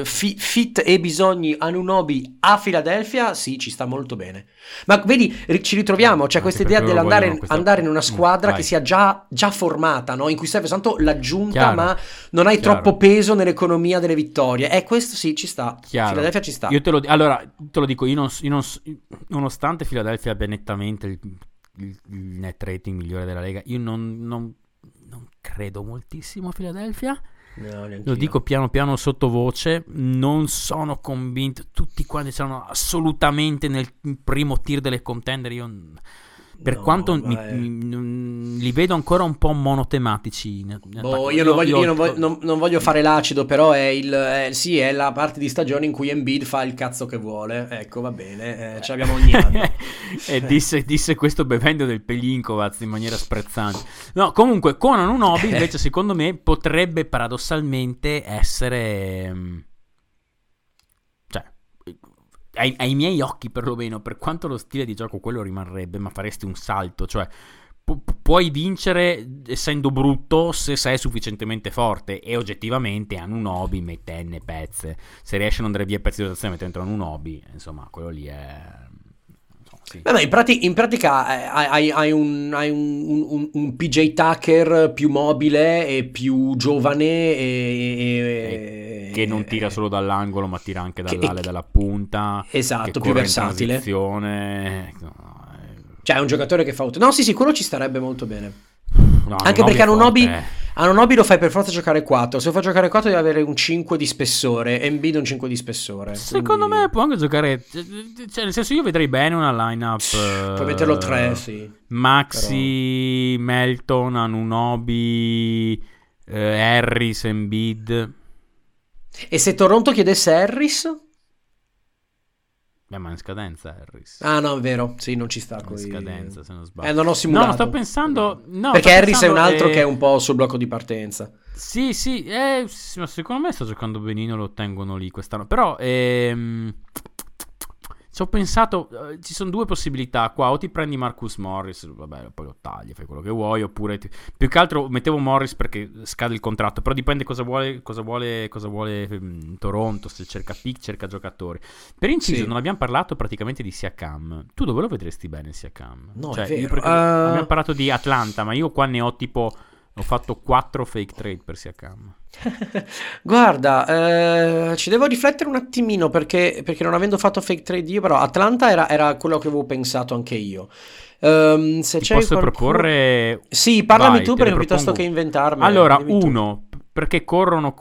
fit e bisogni Anunoby a Philadelphia, sì, ci sta molto bene. Ma vedi, ci ritroviamo, c'è Anche questa idea perché loro vogliono dell'andare questa... andare in una squadra che vai. sia già formata, no? In cui serve soltanto l'aggiunta, Chiaro, ma non hai troppo chiaro, peso nell'economia delle vittorie. E questo sì, ci sta. chiaro. Philadelphia ci sta. Allora, te lo dico, nonostante Philadelphia abbia nettamente il net rating migliore della Lega, io non credo moltissimo a Philadelphia. No, Lo dico neanch'io. piano piano sottovoce, non sono convinto. Tutti quanti sono assolutamente nel primo tier delle contender. Io, per No, quanto ma li vedo ancora un po' monotematici in boh, attacco. non voglio fare l'acido, però sì, è la parte di stagione in cui Embiid fa il cazzo che vuole. Ecco, va bene, ce l'abbiamo ogni anno. E disse questo bevendo del Pelinkovac in maniera sprezzante. No, comunque con Anunoby invece secondo me potrebbe paradossalmente essere... Cioè, ai miei occhi perlomeno, per quanto lo stile di gioco quello rimarrebbe, ma faresti un salto, cioè puoi vincere essendo brutto se sei sufficientemente forte, e oggettivamente Anunoby mette N pezze, se riesce a non dare via pezzi di rotazione mette dentro Anunoby, insomma quello lì è, insomma, sì. Beh, ma in pratica hai un PJ Tucker più mobile e più giovane Che non tira solo dall'angolo ma tira anche dall'ala e dalla punta, esatto, che più corre in versatile. transizione. Cioè è un giocatore che fa no, sì, quello ci starebbe molto bene. No, Anche perché Anunoby Anunoby lo fai per forza giocare 4. Se lo fai giocare 4 deve avere un 5 di spessore, Embiid un 5 di spessore. Secondo me può anche giocare, cioè nel senso, io vedrei bene una lineup, puoi metterlo 3, sì. Maxi, Melton, Anunoby, Harris, Embiid. E se Toronto chiedesse Harris? Ma è in scadenza Harris. Ah no, è vero, sì, non ci sta in scadenza, se non sbaglio. Non ho simulato. No, sto pensando, perché Harris è un altro che è un po' sul blocco di partenza. Sì, ma secondo me sta giocando benino, lo tengono lì quest'anno. Però ci ho pensato, ci sono due possibilità qua: o ti prendi Marcus Morris, vabbè, poi lo tagli, fai quello che vuoi, oppure più che altro mettevo Morris perché scade il contratto, però dipende cosa vuole Toronto, se cerca pick, cerca giocatori. Per inciso, non abbiamo parlato praticamente di Siakam. Tu dove lo vedresti bene Siakam? No, cioè, è vero. Abbiamo parlato di Atlanta, ma io qua ne ho tipo, ho fatto 4 fake trade per Siakam. Guarda, ci devo riflettere un attimino perché non avendo fatto fake trade io, però Atlanta era quello che avevo pensato anche io. Se Ti c'è posso proporre? Sì, parlami Vai, tu te ne perché piuttosto propongo. che inventarmi. Allora, dimmi tu. uno, perché corrono,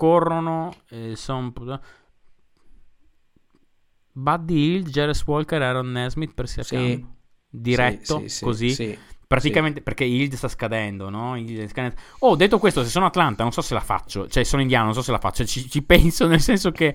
Buddy Hield, Jarvis Walker, Aaron Nesmith per Siakam. Sì. Diretto, Sì, così. sì. Praticamente perché Hield sta scadendo, no? Oh, detto questo, se sono Atlanta non so se la faccio, cioè sono Indiano non so se la faccio, ci penso, nel senso che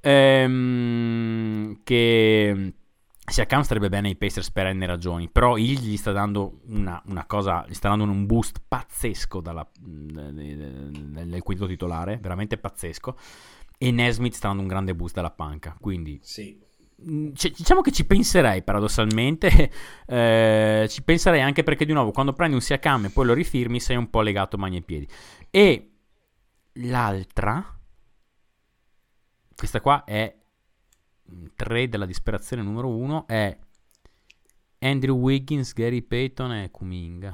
Siakam starebbe bene ai Pacers per N ragioni, però Hield gli sta dando una cosa, gli sta dando un boost pazzesco nel quinto titolare, veramente pazzesco, e Nesmith sta dando un grande boost dalla panca, quindi Sì. diciamo che ci penserei paradossalmente, ci penserei anche perché di nuovo quando prendi un Siakam e poi lo rifirmi sei un po' legato mani e piedi. E l'altra, questa qua è trade della disperazione numero 1, è Andrew Wiggins, Gary Payton e Kuminga.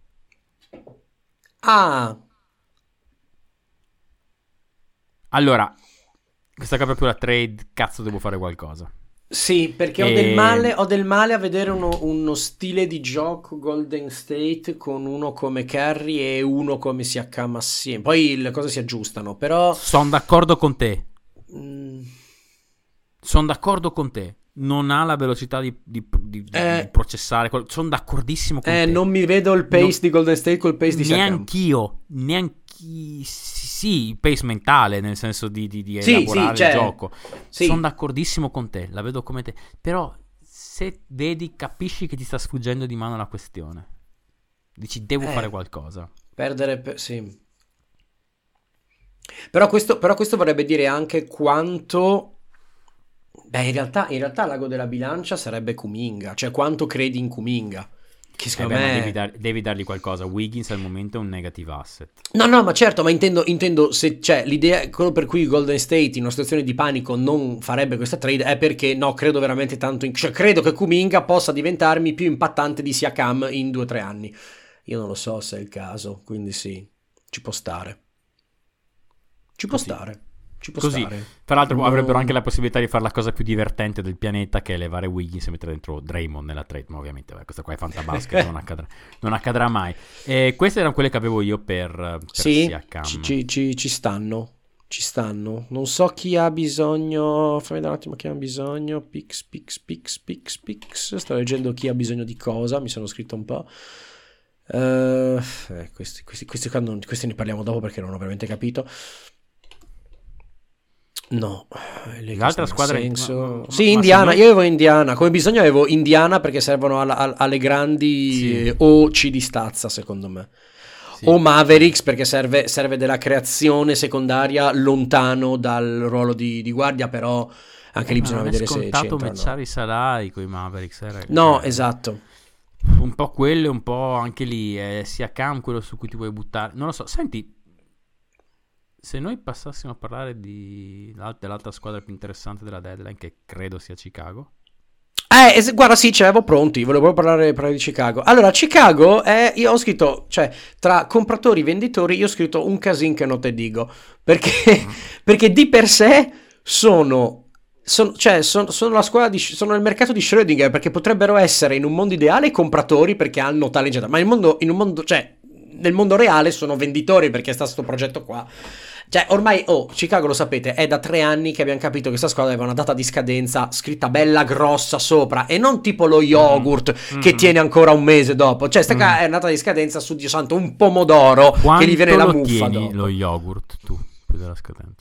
Allora, questa qua è proprio la trade, cazzo devo fare qualcosa. Sì, perché ho del male a vedere uno stile di gioco Golden State con uno come Curry e uno come Siakam assieme. Poi le cose si aggiustano, però sono d'accordo con te. Sono d'accordo con te. Non ha la velocità di processare. Sono d'accordissimo con te. Non mi vedo il pace di Golden State col pace di Siakam. Neanch'io. Sì, il pace mentale, nel senso di elaborare il gioco. Sì. Sono d'accordissimo con te, la vedo come te. Però se vedi, capisci che ti sta sfuggendo di mano la questione. Dici, devo fare qualcosa. Sì. Però questo vorrebbe dire anche quanto... Beh, in realtà l'ago della bilancia sarebbe Kuminga. Cioè, quanto credi in Kuminga? Che secondo me... devi dargli qualcosa. Wiggins al momento è un negative asset. No, ma certo, ma intendo se c'è l'idea, quello per cui Golden State in una situazione di panico non farebbe questa trade è perché credo veramente tanto cioè credo che Kuminga possa diventarmi più impattante di Siakam in 2 o 3 anni. Io non lo so se è il caso, quindi sì, ci può stare. Così. Tra l'altro avrebbero anche la possibilità di fare la cosa più divertente del pianeta, che è levare Wiggins e mettere dentro Draymond nella trade, ma ovviamente questa qua è fantabasket, non accadrà mai. Queste erano quelle che avevo io per Siakam. Ci stanno. Non so chi ha bisogno, fammi vedere un attimo chi ha bisogno. Pix. Sto leggendo chi ha bisogno di cosa, mi sono scritto un po'. Questi ne parliamo dopo perché non ho veramente capito. No, l'altra squadra sì, Indiana. Io avevo Indiana come bisogno, avevo Indiana perché servono alle grandi o C di stazza secondo me, o Mavericks perché serve della creazione secondaria lontano dal ruolo di guardia, però anche lì bisogna vedere se c'entrano. Matchare i salari con i Mavericks, no, esatto. Un po' quello e un po' anche lì, sia Cam quello su cui ti vuoi buttare. Non lo so, senti, se noi passassimo a parlare dell'altra squadra più interessante della deadline, che credo sia Chicago. Guarda, sì, ce l'avevo pronti, volevo parlare di Chicago. Allora, Chicago io ho scritto, cioè, tra compratori e venditori, io ho scritto un casin che non te dico, perché di per sé sono la squadra sono nel mercato di Schrödinger, perché potrebbero essere in un mondo ideale compratori perché hanno talento, ma nel mondo reale sono venditori perché sta sto progetto qua. Cioè, ormai, Chicago lo sapete, è da 3 anni che abbiamo capito che questa squadra aveva una data di scadenza scritta bella grossa sopra, e non tipo lo yogurt che tiene ancora un mese dopo. Cioè, sta è una data di scadenza su Dio santo, un pomodoro che gli viene la muffa tieni dopo. Lo yogurt tu, più della scadenza?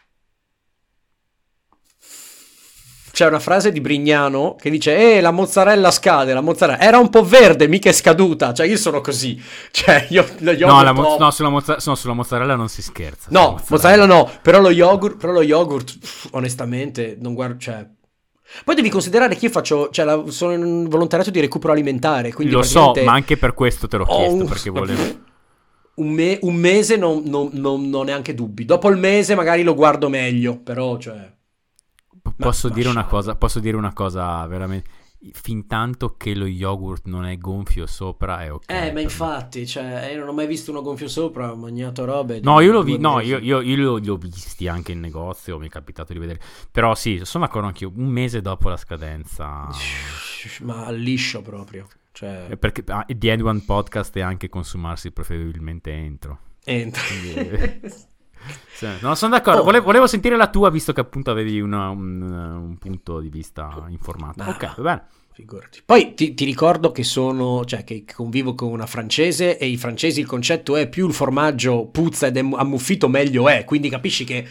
C'è una frase di Brignano che dice: la mozzarella scade, la mozzarella era un po' verde, mica è scaduta. Cioè, io sono così. Cioè, sulla mozzarella non si scherza. No, mozzarella no, però lo yogurt, onestamente, non guardo, cioè. Poi devi considerare che io faccio, sono in un volontariato di recupero alimentare, quindi lo so, ma anche per questo te l'ho chiesto, perché volevo un mese non ho neanche dubbi. Dopo il mese magari lo guardo meglio, però, cioè. Posso dire una cosa veramente, fin tanto che lo yogurt non è gonfio sopra è ok. Ma infatti, cioè, io non ho mai visto uno gonfio sopra, ho mangiato robe. No, io li ho visti anche in negozio, mi è capitato di vedere. Però sì, sono d'accordo anch'io, un mese dopo la scadenza. Ma liscio proprio. Cioè. Perché The End One Podcast è anche consumarsi preferibilmente entro. Quindi, sì, no, sono d'accordo. Volevo sentire la tua, visto che appunto avevi un punto di vista informato. Ok, va bene. Figurati. Poi ti ricordo che che convivo con una francese, e i francesi il concetto è: più il formaggio puzza ed è ammuffito meglio è. Quindi capisci che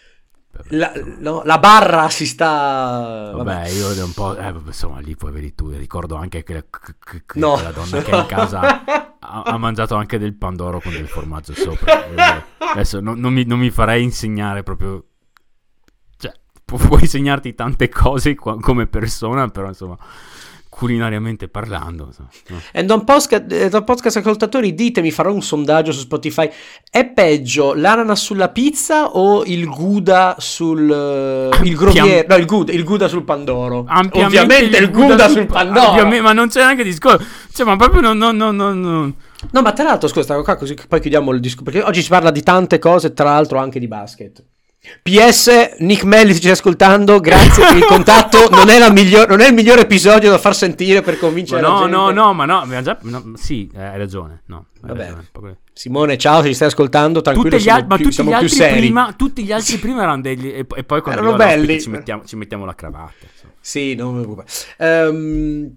la barra si sta. Vabbè, io un po'. Insomma, lì poi vedi tu. Ricordo anche che la donna che è in casa ha mangiato anche del pandoro con del formaggio sopra. Adesso non mi farei insegnare proprio. Cioè, puoi insegnarti tante cose come persona, però insomma, culinariamente parlando, insomma, no. E da un podcast ascoltatori, ditemi, farò un sondaggio su Spotify: è peggio l'ananas sulla pizza o il Gouda sul il grovier? No, il Gouda sul pandoro. Ovviamente il Gouda sul pandoro. Ma non c'è neanche discorso. Cioè, ma proprio no. No, ma tra l'altro, scusa, stavo qua così poi chiudiamo il discorso, perché oggi si parla di tante cose, tra l'altro anche di basket. PS, Nick Melli, se ci stai ascoltando, grazie per il contatto. Non è il migliore episodio da far sentire per convincere la gente. Sì, hai ragione. No, vabbè. Simone, ciao, se ci stai ascoltando, tranquillo, siamo più seri. Tutti gli altri prima erano degli, e poi quando erano belli. Ci mettiamo la cravatta. Insomma. Sì, non mi preoccupare.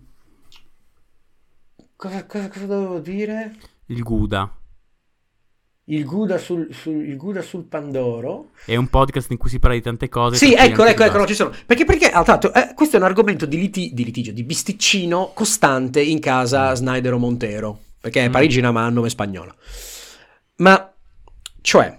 Cosa dovevo dire? Il Gouda. Il Gouda sul pandoro è un podcast in cui si parla di tante cose. Sì, ecco, no, ci sono. Perché tanto, questo è un argomento di litigio, di bisticcino costante in casa Snyder o Montero, perché è parigina ma ha nome spagnolo. Ma, cioè,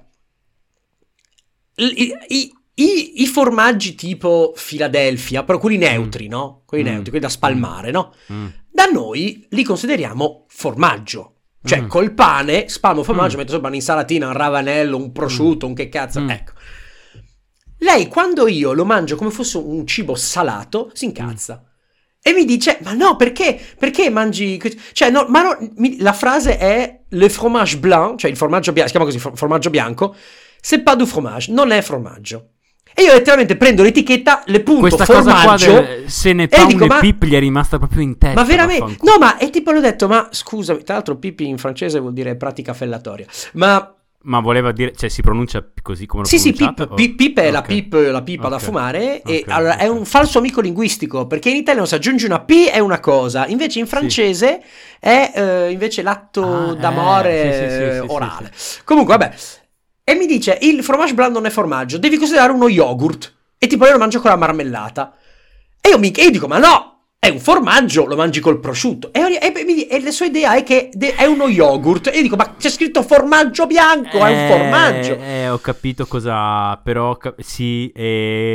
i formaggi tipo Philadelphia, però quelli neutri, no? Quelli neutri, quelli da spalmare, no? Da noi li consideriamo formaggio. Cioè, col pane, spalmo formaggio, metto sopra un'insalatina, un ravanello, un prosciutto, un che cazzo. Ecco. Lei, quando io lo mangio come fosse un cibo salato, si incazza. E mi dice: ma no, perché mangi. Cioè, no, la frase è le fromage blanc, cioè il formaggio bianco, si chiama così, formaggio bianco. C'est pas du fromage, non è formaggio. E io letteralmente prendo l'etichetta, le punto questa formaggio, cosa qua se ne fa un pip gli è rimasta proprio in testa. Ma veramente? No, ma è tipo, l'ho detto, ma scusami, tra l'altro pipi in francese vuol dire pratica fellatoria. Ma voleva dire, cioè si pronuncia così come lo pronunciato? Sì, pip è la pipa da fumare, e allora è un falso amico linguistico, perché in italiano se aggiungi una P è una cosa, invece in francese è invece l'atto d'amore orale. Comunque, vabbè. E mi dice: il fromage blanc non è formaggio, devi considerare uno yogurt. E tipo io lo mangio con la marmellata. E io dico: ma no, è un formaggio, lo mangi col prosciutto. E la sua idea è che è uno yogurt. E io dico: ma c'è scritto formaggio bianco, è un formaggio. Ho capito cosa, però sì,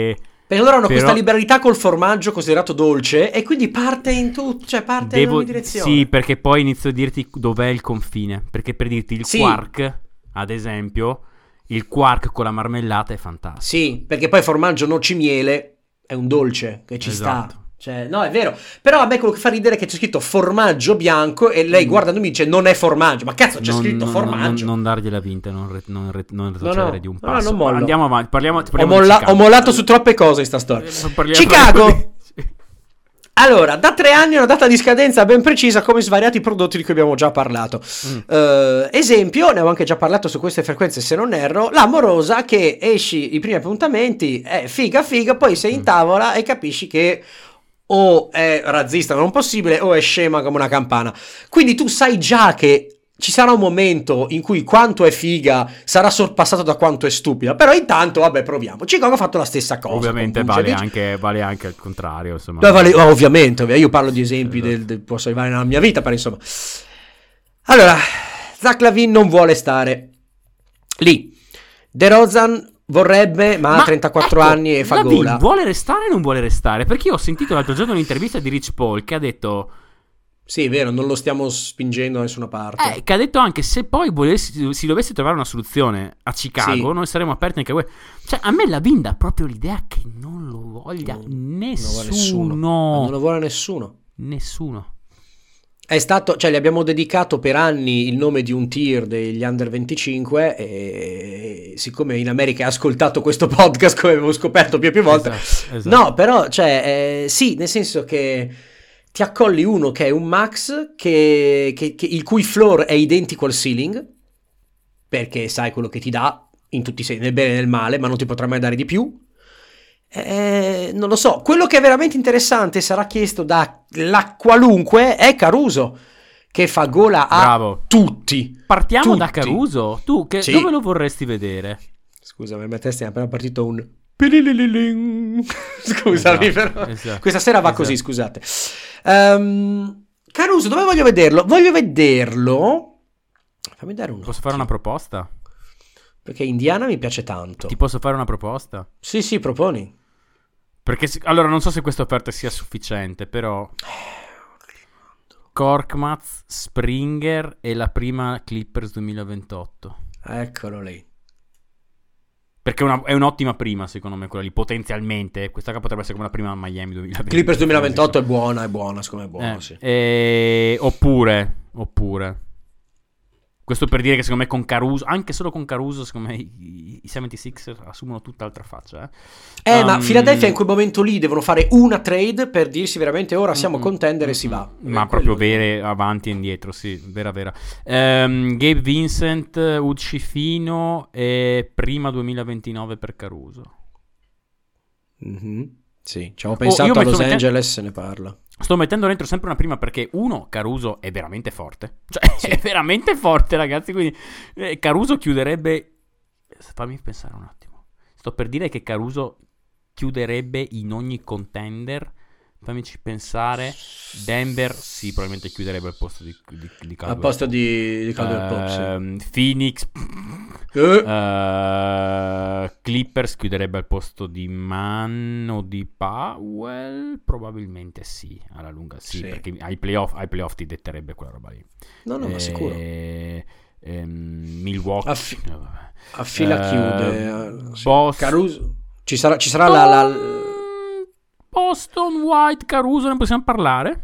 Perché loro hanno questa liberalità col formaggio considerato dolce e quindi parte in tutto, cioè parte in ogni direzione. Sì, perché poi inizio a dirti dov'è il confine. Perché per dirti il quark, ad esempio, il quark con la marmellata è fantastico. Sì, perché poi formaggio noci miele è un dolce che ci sta. Cioè, no, è vero. Però a me quello che fa ridere è che c'è scritto formaggio bianco e lei guardandomi dice non è formaggio. Ma cazzo, c'è scritto formaggio. Non dargliela vinta, non retrocedere di un passo. Non mollo. Andiamo avanti, parliamo ho mollato su troppe cose in sta storia. Chicago. Allora, da 3 anni una data di scadenza ben precisa come svariati prodotti di cui abbiamo già parlato. Esempio, ne avevo anche già parlato su queste frequenze se non erro, l'amorosa che esci i primi appuntamenti, è figa, poi sei in tavola e capisci che o è razzista non possibile o è scema come una campana. Quindi tu sai già che ci sarà un momento in cui quanto è figa sarà sorpassato da quanto è stupida. Però intanto, vabbè, proviamo. Chicago ha fatto la stessa cosa. Ovviamente vale anche al contrario, insomma. Ovviamente, io parlo di esempi posso arrivare nella mia vita, però insomma. Allora, Zach LaVine non vuole stare lì. DeRozan vorrebbe, ma ha 34 anni e fa gola. Vuole restare o non vuole restare? Perché io ho sentito l'altro giorno un'intervista di Rich Paul che ha detto... Sì, è vero, non lo stiamo spingendo da nessuna parte. Che ha detto anche se poi si dovesse trovare una soluzione a Chicago, noi saremo aperti anche a voi. Cioè, a me la Vinda ha proprio l'idea che non lo voglia nessuno. Non lo vuole nessuno. Nessuno. È stato, cioè, gli abbiamo dedicato per anni il nome di un tier degli under 25 e siccome in America ha ascoltato questo podcast, come avevo scoperto più e più volte. Esatto. No, però, cioè, sì, nel senso che ti accolli uno che è un max il cui floor è identico al ceiling, perché sai quello che ti dà in tutti i sensi, nel bene e nel male, ma non ti potrà mai dare di più. Non lo so, quello che è veramente interessante sarà chiesto da qualunque è Caruso, che fa gola a tutti. Partiamo da Caruso. Tu dove lo vorresti vedere? Scusa, nella mia testa è appena partito un scusami, però questa sera va così, scusate. Caruso, dove voglio vederlo? Fammi dare un Posso fare una proposta? Perché Indiana mi piace tanto. Ti posso fare una proposta? Sì, proponi. Perché allora non so se questa offerta sia sufficiente, però Korkmaz, Springer e la prima Clippers 2028. Eccolo lì. Perché è un'ottima prima, secondo me, quella lì, potenzialmente. Questa potrebbe essere come la prima Miami 2020. Clippers 2028 è buona, secondo me è buona, sì. Oppure. Questo per dire che secondo me con Caruso, anche solo con Caruso, secondo me i 76ers assumono tutt'altra faccia. Ma Philadelphia in quel momento lì devono fare una trade per dirsi veramente ora siamo contender e si va. Ma proprio vere avanti e indietro, sì, vera. Gabe Vincent, Ucifino e prima 2029 per Caruso. Sì, ci avevo pensato a Los Angeles, se ne parla. Sto mettendo dentro sempre una prima perché Caruso è veramente forte. Cioè, è veramente forte, ragazzi. Quindi Caruso chiuderebbe... Fammi pensare un attimo. Sto per dire che Caruso chiuderebbe in ogni contender. Fammici pensare. Denver, sì, probabilmente chiuderebbe al posto di Caldwell. Al posto di Caldwell Pope, sì. Phoenix. Clippers chiuderebbe al posto di Mann o di Powell. Probabilmente sì, alla lunga sì. Perché ai playoff ti detterebbe quella roba lì. No, ma sicuro. Milwaukee a fila chiude. Caruso. Ci sarà la Boston, White, Caruso, ne possiamo parlare?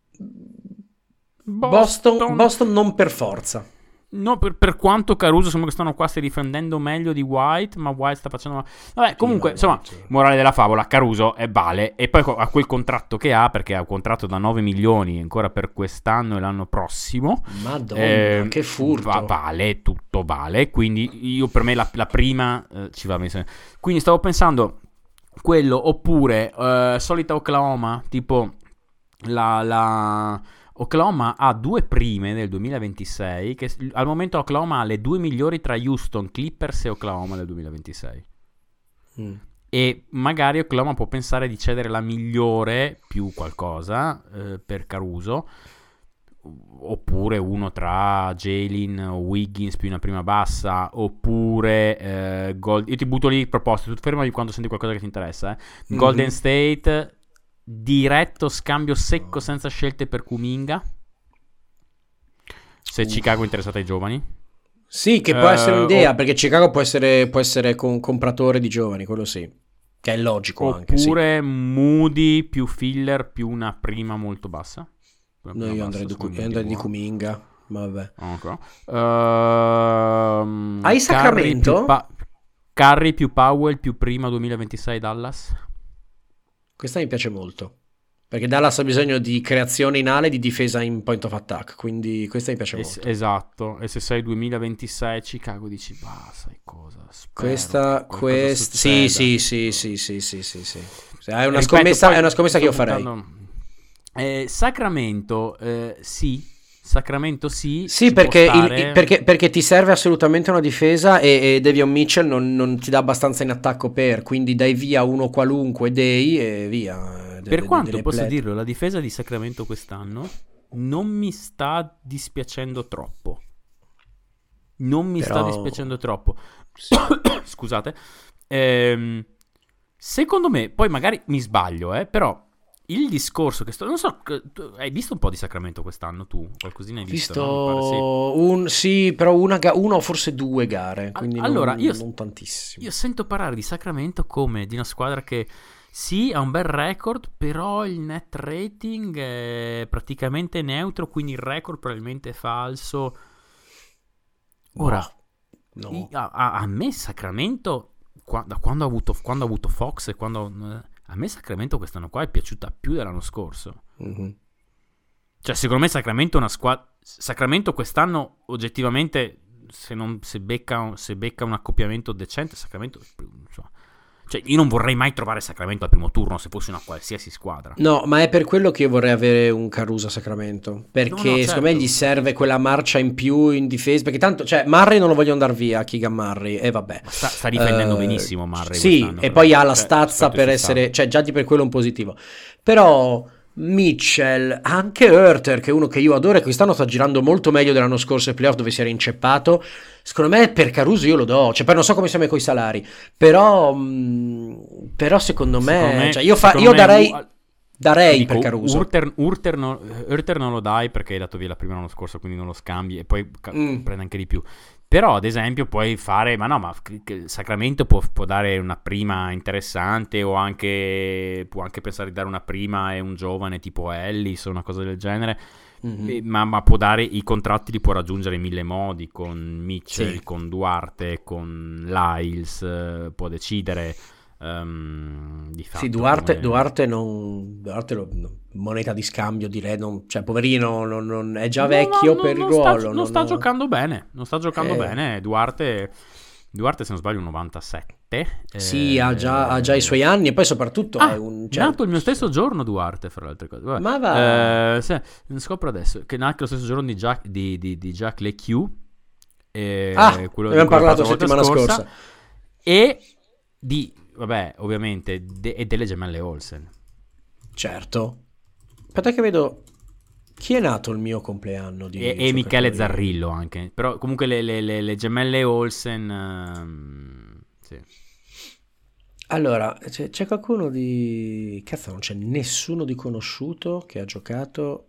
Boston non per forza. No, per quanto Caruso sembra che stanno qua stia difendendo meglio di White, ma White sta facendo... Vabbè, comunque, insomma, morale della favola, Caruso è vale, e poi ha quel contratto che ha, perché ha un contratto da 9 milioni ancora per quest'anno e l'anno prossimo. Madonna, che furto. Tutto vale, quindi io per me la prima ci va bene. Quindi stavo pensando... quello, oppure solita Oklahoma, tipo la Oklahoma ha 2 prime del 2026, che al momento Oklahoma ha le 2 migliori tra Houston, Clippers e Oklahoma del 2026. E magari Oklahoma può pensare di cedere la migliore più qualcosa per Caruso, oppure uno tra Jalen o Wiggins più una prima bassa, oppure io ti butto lì proposte, tu fermati quando senti qualcosa che ti interessa. Golden State, diretto scambio secco senza scelte per Kuminga, se Chicago è interessata ai giovani. Sì, che può essere un'idea, perché Chicago può essere compratore di giovani, quello sì, che è logico. Oppure anche, sì. Moody più filler più una prima molto bassa. No, io andrei di Kuminga, vabbè. Okay. Hai Sacramento? Curry più Powell più prima 2026 Dallas. Questa mi piace molto, perché Dallas ha bisogno di creazione in ala e di difesa in point of attack, quindi questa mi piace molto. Esatto, e se sei 2026 Chicago dici, sai cosa, questa sì. È una scommessa, poi, è una scommessa che io farei. Sacramento, sì. Sacramento sì. Sì, perché ti serve assolutamente una difesa e Davion Mitchell non ti dà abbastanza in attacco quindi dai via uno qualunque e via. Per quanto posso dirlo, la difesa di Sacramento quest'anno non mi sta dispiacendo troppo. Sì. Scusate. Secondo me, poi magari mi sbaglio, però il discorso che non so, tu hai visto un po' di Sacramento quest'anno tu? Qualcosina hai visto? No? Sì, però una o forse due gare, quindi allora, non tantissimo. Io sento parlare di Sacramento come di una squadra che sì, ha un bel record, però il net rating è praticamente neutro, quindi il record probabilmente è falso. Ora, no. A me Sacramento, da quando ha avuto Fox e a me Sacramento quest'anno qua è piaciuta più dell'anno scorso. Mm-hmm. Cioè, secondo me Sacramento è una squadra. Sacramento quest'anno, oggettivamente, se becca un accoppiamento decente, Sacramento. Insomma, cioè, io non vorrei mai trovare Sacramento al primo turno se fosse una qualsiasi squadra. No, ma è per quello che io vorrei avere un Caruso a Sacramento. Perché certo. Secondo me gli serve quella marcia in più in difesa. Perché tanto, Murray non lo voglio andare via, Keegan Murray. E vabbè. Sta difendendo benissimo Murray. Sì, e poi ha la stazza per essere. Cioè, già per quello è un positivo. Però Mitchell, anche Huerter, che è uno che io adoro e quest'anno sta girando molto meglio dell'anno scorso ai playoff dove si era inceppato. Secondo me per Caruso io lo do, poi non so come siamo coi salari, però secondo me cioè io darei dico, per Caruso. Huerter non lo dai perché hai dato via la prima l'anno scorso, quindi non lo scambi e poi prende anche di più. Però ad esempio puoi fare, ma Sacramento può dare una prima interessante può anche pensare di dare una prima e un giovane tipo Ellis o una cosa del genere. Mm-hmm. Ma può dare i contratti, li può raggiungere in mille modi, con Mitchell, sì, con Duarte, con Lyles, può decidere di fatto. Sì, Duarte moneta di scambio direi, cioè poverino non è già vecchio per il ruolo. Non sta giocando bene, Duarte se non sbaglio un 97. Sì, ha già i suoi anni e poi soprattutto è nato il mio stesso giorno Duarte, fra le altre cose. Vabbè. Ma va. Scopro adesso che è nato lo stesso giorno di Jack LeCue. Quello abbiamo parlato la settimana scorsa. E di, vabbè, ovviamente, e delle gemelle Olsen. Certo. Aspetta che vedo. Chi è nato il mio compleanno? E Michele Zarrillo anche. Però comunque le gemelle Olsen. Sì. Allora, c'è qualcuno di. Cazzo, non c'è nessuno di conosciuto che ha giocato.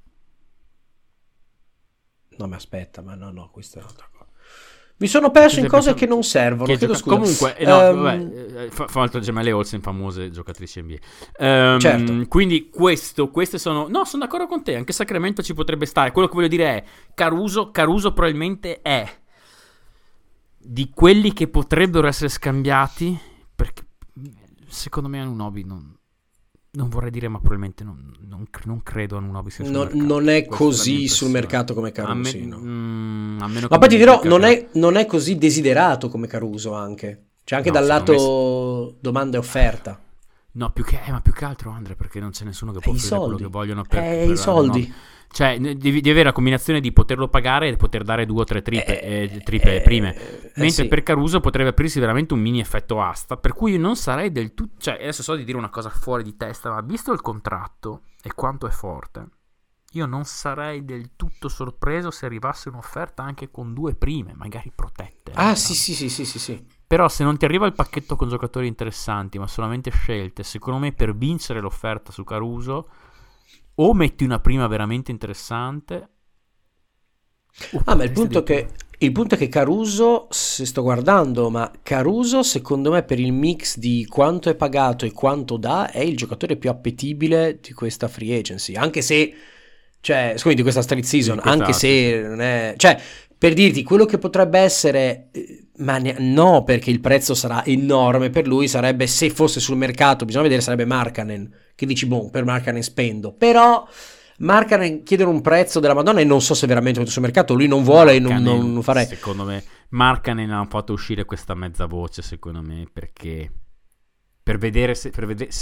No, ma aspetta, ma no, questa è un'altra cosa. Mi sono perso in cose che non servono. Chiedo scusa. Comunque, vabbè, fa altre gemelle Olsen, famose giocatrici NBA. Certo. Quindi queste sono. No, sono d'accordo con te. Anche Sacramento ci potrebbe stare. Quello che voglio dire è: Caruso probabilmente è di quelli che potrebbero essere scambiati. Perché secondo me Anunoby non vorrei dire, ma probabilmente non credo a Anunoby sia sul mercato. Non è così sul mercato come Caruso. Ma poi ti dirò, non è così desiderato come Caruso anche. Cioè anche dal lato domanda e offerta. No, più che altro, Andre, perché non c'è nessuno che può offrire quello che vogliono per i soldi. No. Cioè devi avere la combinazione di poterlo pagare e poter dare 2 o 3 triple prime. Mentre sì, per Caruso potrebbe aprirsi veramente un mini effetto asta, per cui io non sarei del tutto. Cioè, adesso so di dire una cosa fuori di testa, ma visto il contratto e quanto è forte, io non sarei del tutto sorpreso se arrivasse un'offerta anche con 2 prime, magari protette. Sì. Però se non ti arriva il pacchetto con giocatori interessanti, ma solamente scelte, secondo me per vincere l'offerta su Caruso o metti una prima veramente interessante. Ma il punto è che Caruso, se sto guardando, ma Caruso secondo me per il mix di quanto è pagato e quanto dà è il giocatore più appetibile di questa free agency, anche se, cioè, scusami, di questa street season, anche se non è, cioè, per dirti, quello che potrebbe essere, no, perché il prezzo sarà enorme per lui, sarebbe, se fosse sul mercato, bisogna vedere, sarebbe Markkanen, che dici, boh, per Markkanen spendo, però Markkanen chiedere un prezzo della Madonna e non so se veramente sul mercato lui non vuole e non farei. Secondo me Markkanen ha fatto uscire questa mezza voce, secondo me, perché per vedere se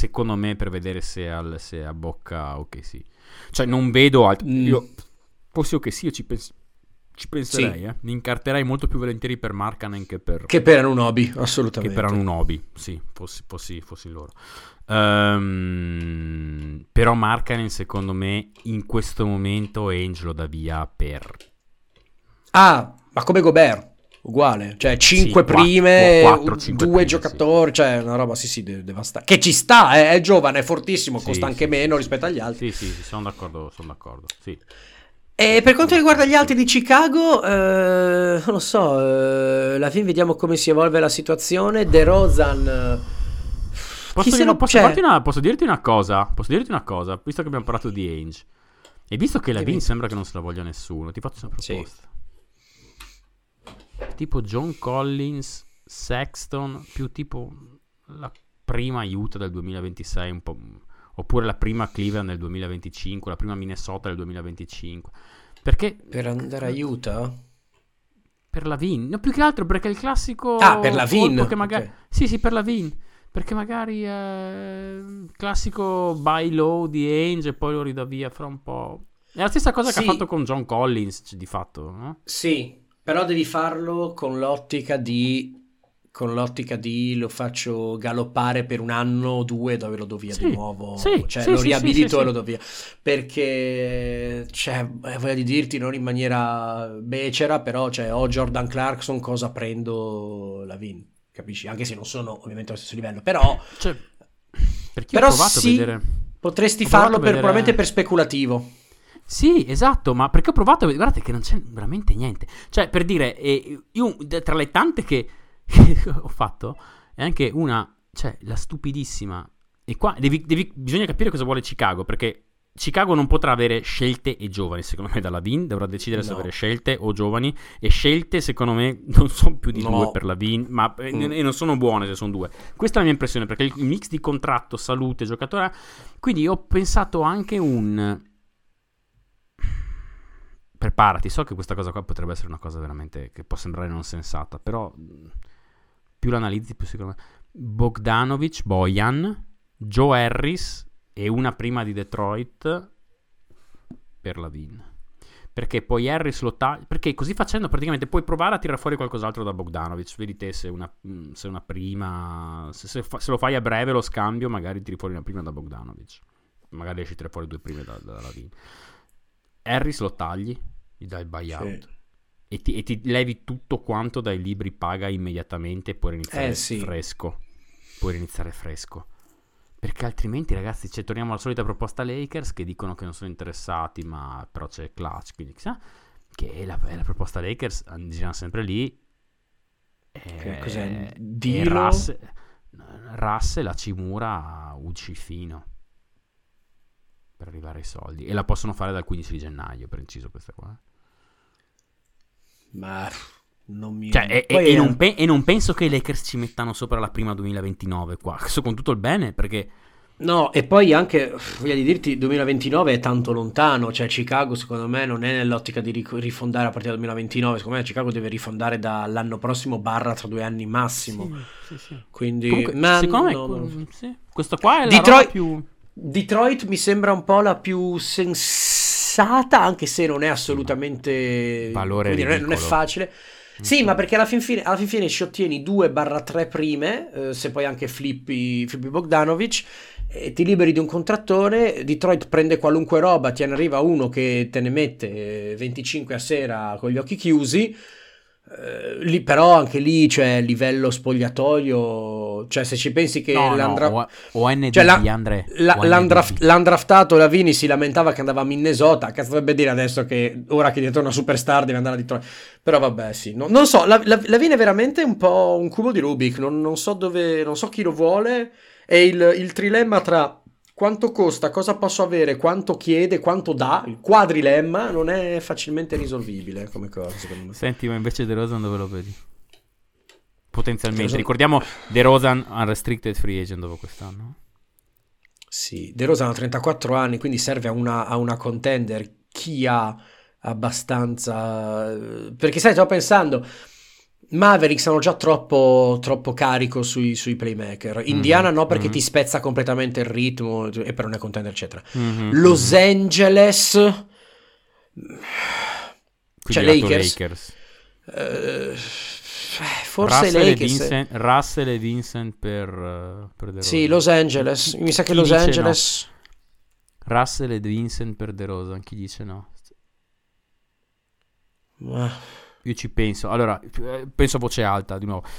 a bocca o che sì. Cioè non vedo altro. Io fossi o che sì, io ci penserei, sì. Mi incarterei molto più volentieri per Markkanen che per Anunoby, assolutamente. Che per Anunoby, sì, fossi loro. Però Markkanen secondo me in questo momento Ainge lo dà via per... ma come Gobert, uguale, cioè 5 prime, 2 giocatori, sì. Cioè una roba devastante, che ci sta, è giovane, è fortissimo, costa anche meno rispetto agli altri. Sì, sono d'accordo, sì. E per quanto riguarda gli altri di Chicago, non lo so, alla fine vediamo come si evolve la situazione. DeRozan... Posso dirti una cosa, visto che abbiamo parlato di Ainge e visto che Lavin sembra che non se la voglia nessuno, ti faccio una proposta. Tipo John Collins, Sexton, più tipo la prima Utah del 2026 un po', oppure la prima Cleveland del 2025, la prima Minnesota del 2025. Perché per andare a Utah? Per Lavin, no, più che altro perché il classico per Lavin, che magari sì, per Lavin. Perché magari il classico buy low di Ainge e poi lo ridà via fra un po'. È la stessa cosa che ha fatto con John Collins, di fatto, no? Sì, però devi farlo con l'ottica di lo faccio galoppare per un anno o 2 dove lo do via di nuovo, lo riabilito e lo do via, perché voglio di dirti, non in maniera becera, però o Jordan Clarkson cosa prendo Lavin, capisci? Anche se non sono ovviamente allo stesso livello, però perché ho provato a vedere, potresti farlo puramente per speculativo. Sì, esatto, ma perché ho provato a vedere, guardate che non c'è veramente niente, cioè per dire, io tra le tante che ho fatto è anche una, cioè la stupidissima, e qua bisogna capire cosa vuole Chicago, perché Chicago non potrà avere scelte e giovani, secondo me, da Lavin dovrà decidere se avere scelte o giovani, e scelte secondo me non sono più di 2 per Lavin, ma e non sono buone se sono 2. Questa è la mia impressione, perché il mix di contratto, salute, giocatore, quindi ho pensato anche preparati, so che questa cosa qua potrebbe essere una cosa veramente che può sembrare non sensata, però più l'analizzi più secondo me Bogdanovic, Bojan, Joe Harris e una prima di Detroit per Lavin, perché poi Harris lo taglia, perché così facendo praticamente puoi provare a tirare fuori qualcos'altro da Bogdanovic, vedi te se una prima, se lo fai a breve lo scambio, magari tiri fuori una prima da Bogdanovic, magari riesci a tirare fuori 2 prime da Lavin. Harris lo tagli, gli dai il buyout, e ti levi tutto quanto dai libri paga immediatamente e puoi iniziare fresco. Perché altrimenti, ragazzi, torniamo alla solita proposta Lakers che dicono che non sono interessati, ma però c'è Clutch, quindi chissà, che è la proposta Lakers, girano sempre lì. Cos'è? E Russell, la Cimura, Uci fino per arrivare ai soldi, e la possono fare dal 15 di gennaio, per inciso, questa qua. Ma non mi... e non penso che i Lakers ci mettano sopra la prima 2029 qua, questo con tutto il bene, perché no, e poi anche, voglio dirti, 2029 è tanto lontano, cioè Chicago secondo me non è nell'ottica di rifondare a partire dal 2029, secondo me Chicago deve rifondare dall'anno prossimo / tra 2 anni massimo. Sì. Quindi comunque, secondo me sì. Questo qua è Detroit, la roba più... Detroit mi sembra un po' la più sensata, anche se non è assolutamente valore ridicolo. Non è facile. Sì, ma perché alla fin fine ci ottieni 2 / 3 prime, se poi anche flippi Bogdanovic, e ti liberi di un contrattore. Detroit prende qualunque roba, te ne arriva uno che te ne mette 25 a sera con gli occhi chiusi. Lì però anche lì c'è livello spogliatoio, cioè se ci pensi che OND cioè Andre, l'undraftato Lavini si lamentava che andava a Minnesota, cazzo dovrebbe dire adesso che ora che diventa una superstar deve andare a Detroit, però vabbè sì, non so, Lavini è veramente un po' un cubo di Rubik, non so dove, non so chi lo vuole, e il trilemma tra quanto costa, cosa posso avere, quanto chiede, quanto dà, il quadrilemma non è facilmente risolvibile come cosa, secondo me. Senti, ma invece DeRozan dove lo vedi? Potenzialmente. DeRozan... Ricordiamo DeRozan unrestricted free agent dopo quest'anno. Sì, DeRozan ha 34 anni, quindi serve a una contender. Chi ha abbastanza... Perché sai, stavo pensando... Mavericks hanno già troppo carico sui playmaker. Indiana no, perché ti spezza completamente il ritmo e per non è contender eccetera. Los Angeles, cioè Lakers. Forse Russell Lakers. Russell e Vincent per DeRozan. Sì, Los Angeles. Mi sa che Los Angeles. No. Russell e Vincent per DeRozan. Chi dice no? Io ci penso. Allora, penso a voce alta di nuovo.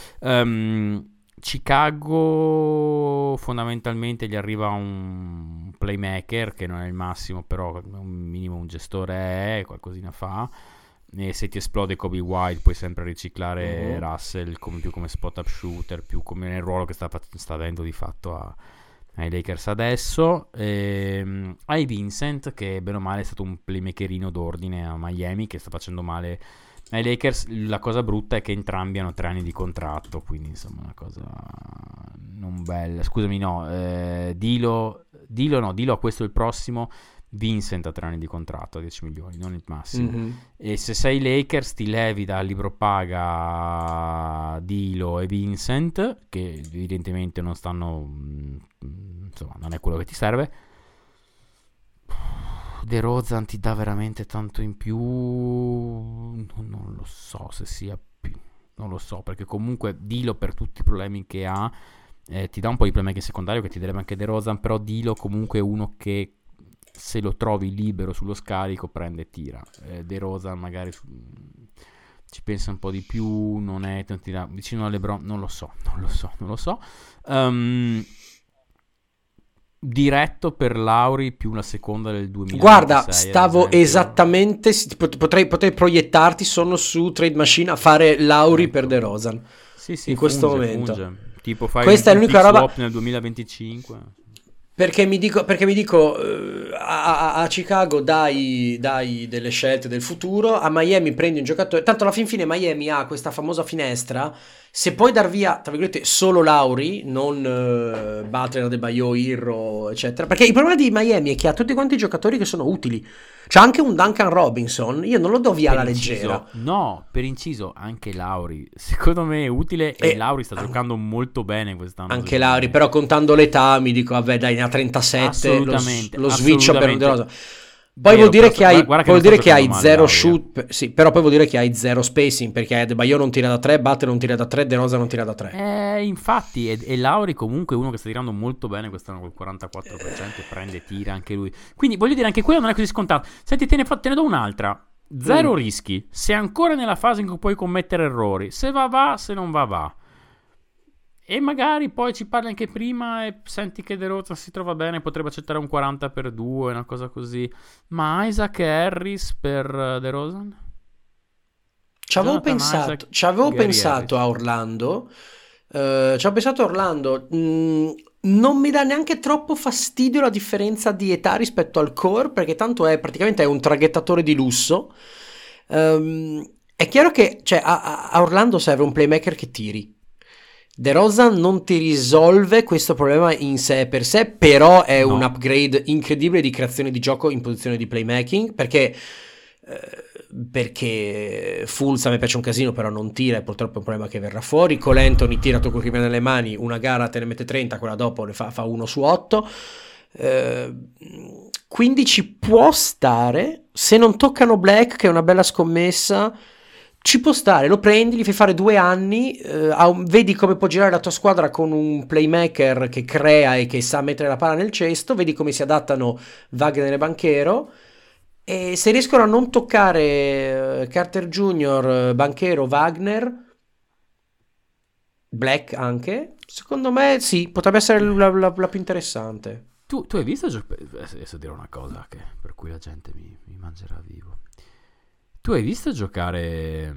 Chicago fondamentalmente gli arriva un playmaker che non è il massimo, però un minimo un gestore è, qualcosina fa. E se ti esplode Kobe White puoi sempre riciclare Russell più come spot up shooter, più come nel ruolo che sta avendo di fatto ai Lakers adesso. Hai Vincent che bene o male è stato un playmakerino d'ordine a Miami, che sta facendo male ai Lakers. La cosa brutta è che entrambi hanno 3 anni di contratto, quindi insomma una cosa non bella. Scusami, no, Dilo a questo il prossimo. Vincent ha 3 anni di contratto a 10 milioni, non il massimo. E se sei Lakers ti levi dal libro paga Dilo e Vincent, che evidentemente non stanno, insomma non è quello che ti serve. DeRozan ti dà veramente tanto in più, non lo so se sia più, non lo so, perché comunque Dilo per tutti i problemi che ha ti dà un po' di problemi anche secondario che ti darebbe anche DeRozan, però Dilo comunque è uno che se lo trovi libero sullo scarico prende e tira. DeRozan magari ci pensa un po' di più, non è vicino a LeBron, non lo so. Diretto per Lauri più una seconda del 2026. Guarda, stavo esattamente, potrei proiettarti, sono su Trade Machine a fare Lauri per DeRozan. Sì, in questo momento. Tipo fai questa è l'unica roba nel 2025. Perché mi dico a Chicago dai delle scelte del futuro, a Miami prendi un giocatore, tanto alla fin fine Miami ha questa famosa finestra, se puoi dar via tra virgolette solo Lauri, non Butler, Adebayo, Irro eccetera, perché il problema di Miami è che ha tutti quanti i giocatori che sono utili, c'è anche un Duncan Robinson, io non lo do via alla leggera. No, per inciso anche Lauri secondo me è utile e Lauri sta giocando molto bene quest'anno. Anche Lauri, però contando l'età mi dico vabbè dai, ne ha 37, lo switch per DeRozan. Poi vuol dire che hai zero shoot, sì, però poi vuol dire che hai zero spacing, perché Adebayo non tira da 3, Butler non tira da 3, DeRozan non tira da 3. Infatti, e Lauri comunque è uno che sta tirando molto bene quest'anno col 44%, prende e tira anche lui. Quindi voglio dire, anche quello non è così scontato. Senti, te ne do un'altra. Zero rischi. Sei ancora nella fase in cui puoi commettere errori. Se va, se non va. E magari poi ci parli anche prima e senti che DeRozan si trova bene, potrebbe accettare un 40 per 2, una cosa così. Ma Isaac e Harris per DeRozan? Ci avevo pensato a Orlando. Non mi dà neanche troppo fastidio la differenza di età rispetto al core, perché tanto praticamente è un traghettatore di lusso. È chiaro che a Orlando serve un playmaker che tiri. DeRozan non ti risolve questo problema in sé per sé, però è un upgrade incredibile di creazione di gioco in posizione di playmaking, perché Fultz a me piace un casino, però non tira e purtroppo è un problema che verrà fuori. Cole Anthony tira tutto quel che viene nelle mani, una gara te ne mette 30, quella dopo ne fa 1 su 8, quindi ci può stare se non toccano Black, che è una bella scommessa. ci può stare, lo prendi, gli fai fare 2 anni, vedi come può girare la tua squadra con un playmaker che crea e che sa mettere la palla nel cesto, vedi come si adattano Wagner e Banchero, e se riescono a non toccare Carter Jr., Banchero, Wagner, Black anche, secondo me sì, potrebbe essere la più interessante. Tu hai visto adesso dirò una cosa per cui la gente mi mangerà vivo. Tu hai visto giocare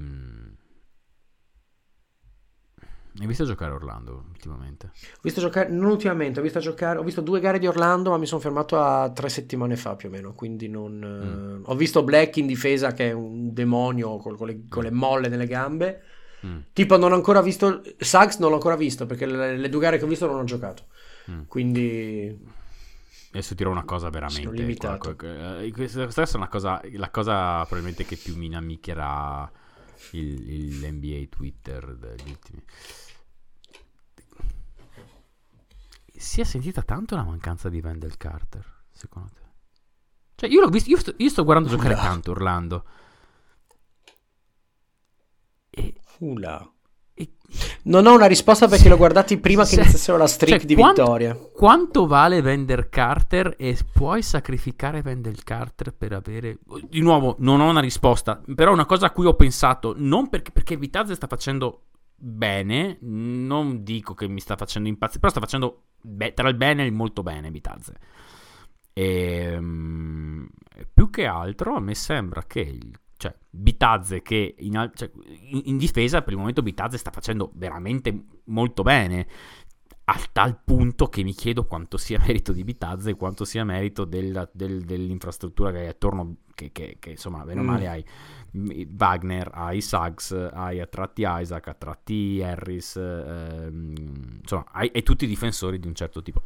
Orlando ultimamente? Ho visto giocare, non ultimamente, ho visto 2 gare di Orlando, ma mi sono fermato a 3 settimane fa più o meno, quindi non... Ho visto Black in difesa, che è un demonio con le molle nelle gambe. Tipo non ho ancora visto Suggs, non l'ho ancora visto, perché le 2 gare che ho visto non ho giocato. Quindi... Adesso dirò una cosa veramente. Questa è una cosa, la cosa probabilmente che più mi inamicherà l'NBA Twitter degli ultimi. Si è sentita tanto la mancanza di Wendell Carter, secondo te? Cioè, io l'ho visto, io sto guardando giocare tanto Orlando. Non ho una risposta perché l'ho guardati prima che iniziassero la streak di vittorie. Quanto vale Wendell Carter e puoi sacrificare Wendell Carter per avere... Di nuovo, non ho una risposta, però una cosa a cui ho pensato, non perché Vitazze sta facendo bene, non dico che mi sta facendo impazzire, però sta facendo tra il bene e il molto bene Vitazze. Più che altro a me sembra che Bitadze che in difesa per il momento Bitadze sta facendo veramente molto bene, a tal punto che mi chiedo quanto sia merito di Bitadze e quanto sia merito dell'infrastruttura che hai attorno, che insomma bene o male hai Wagner, hai Suggs, hai a tratti Isaac, a tratti Harris, insomma hai tutti i difensori di un certo tipo,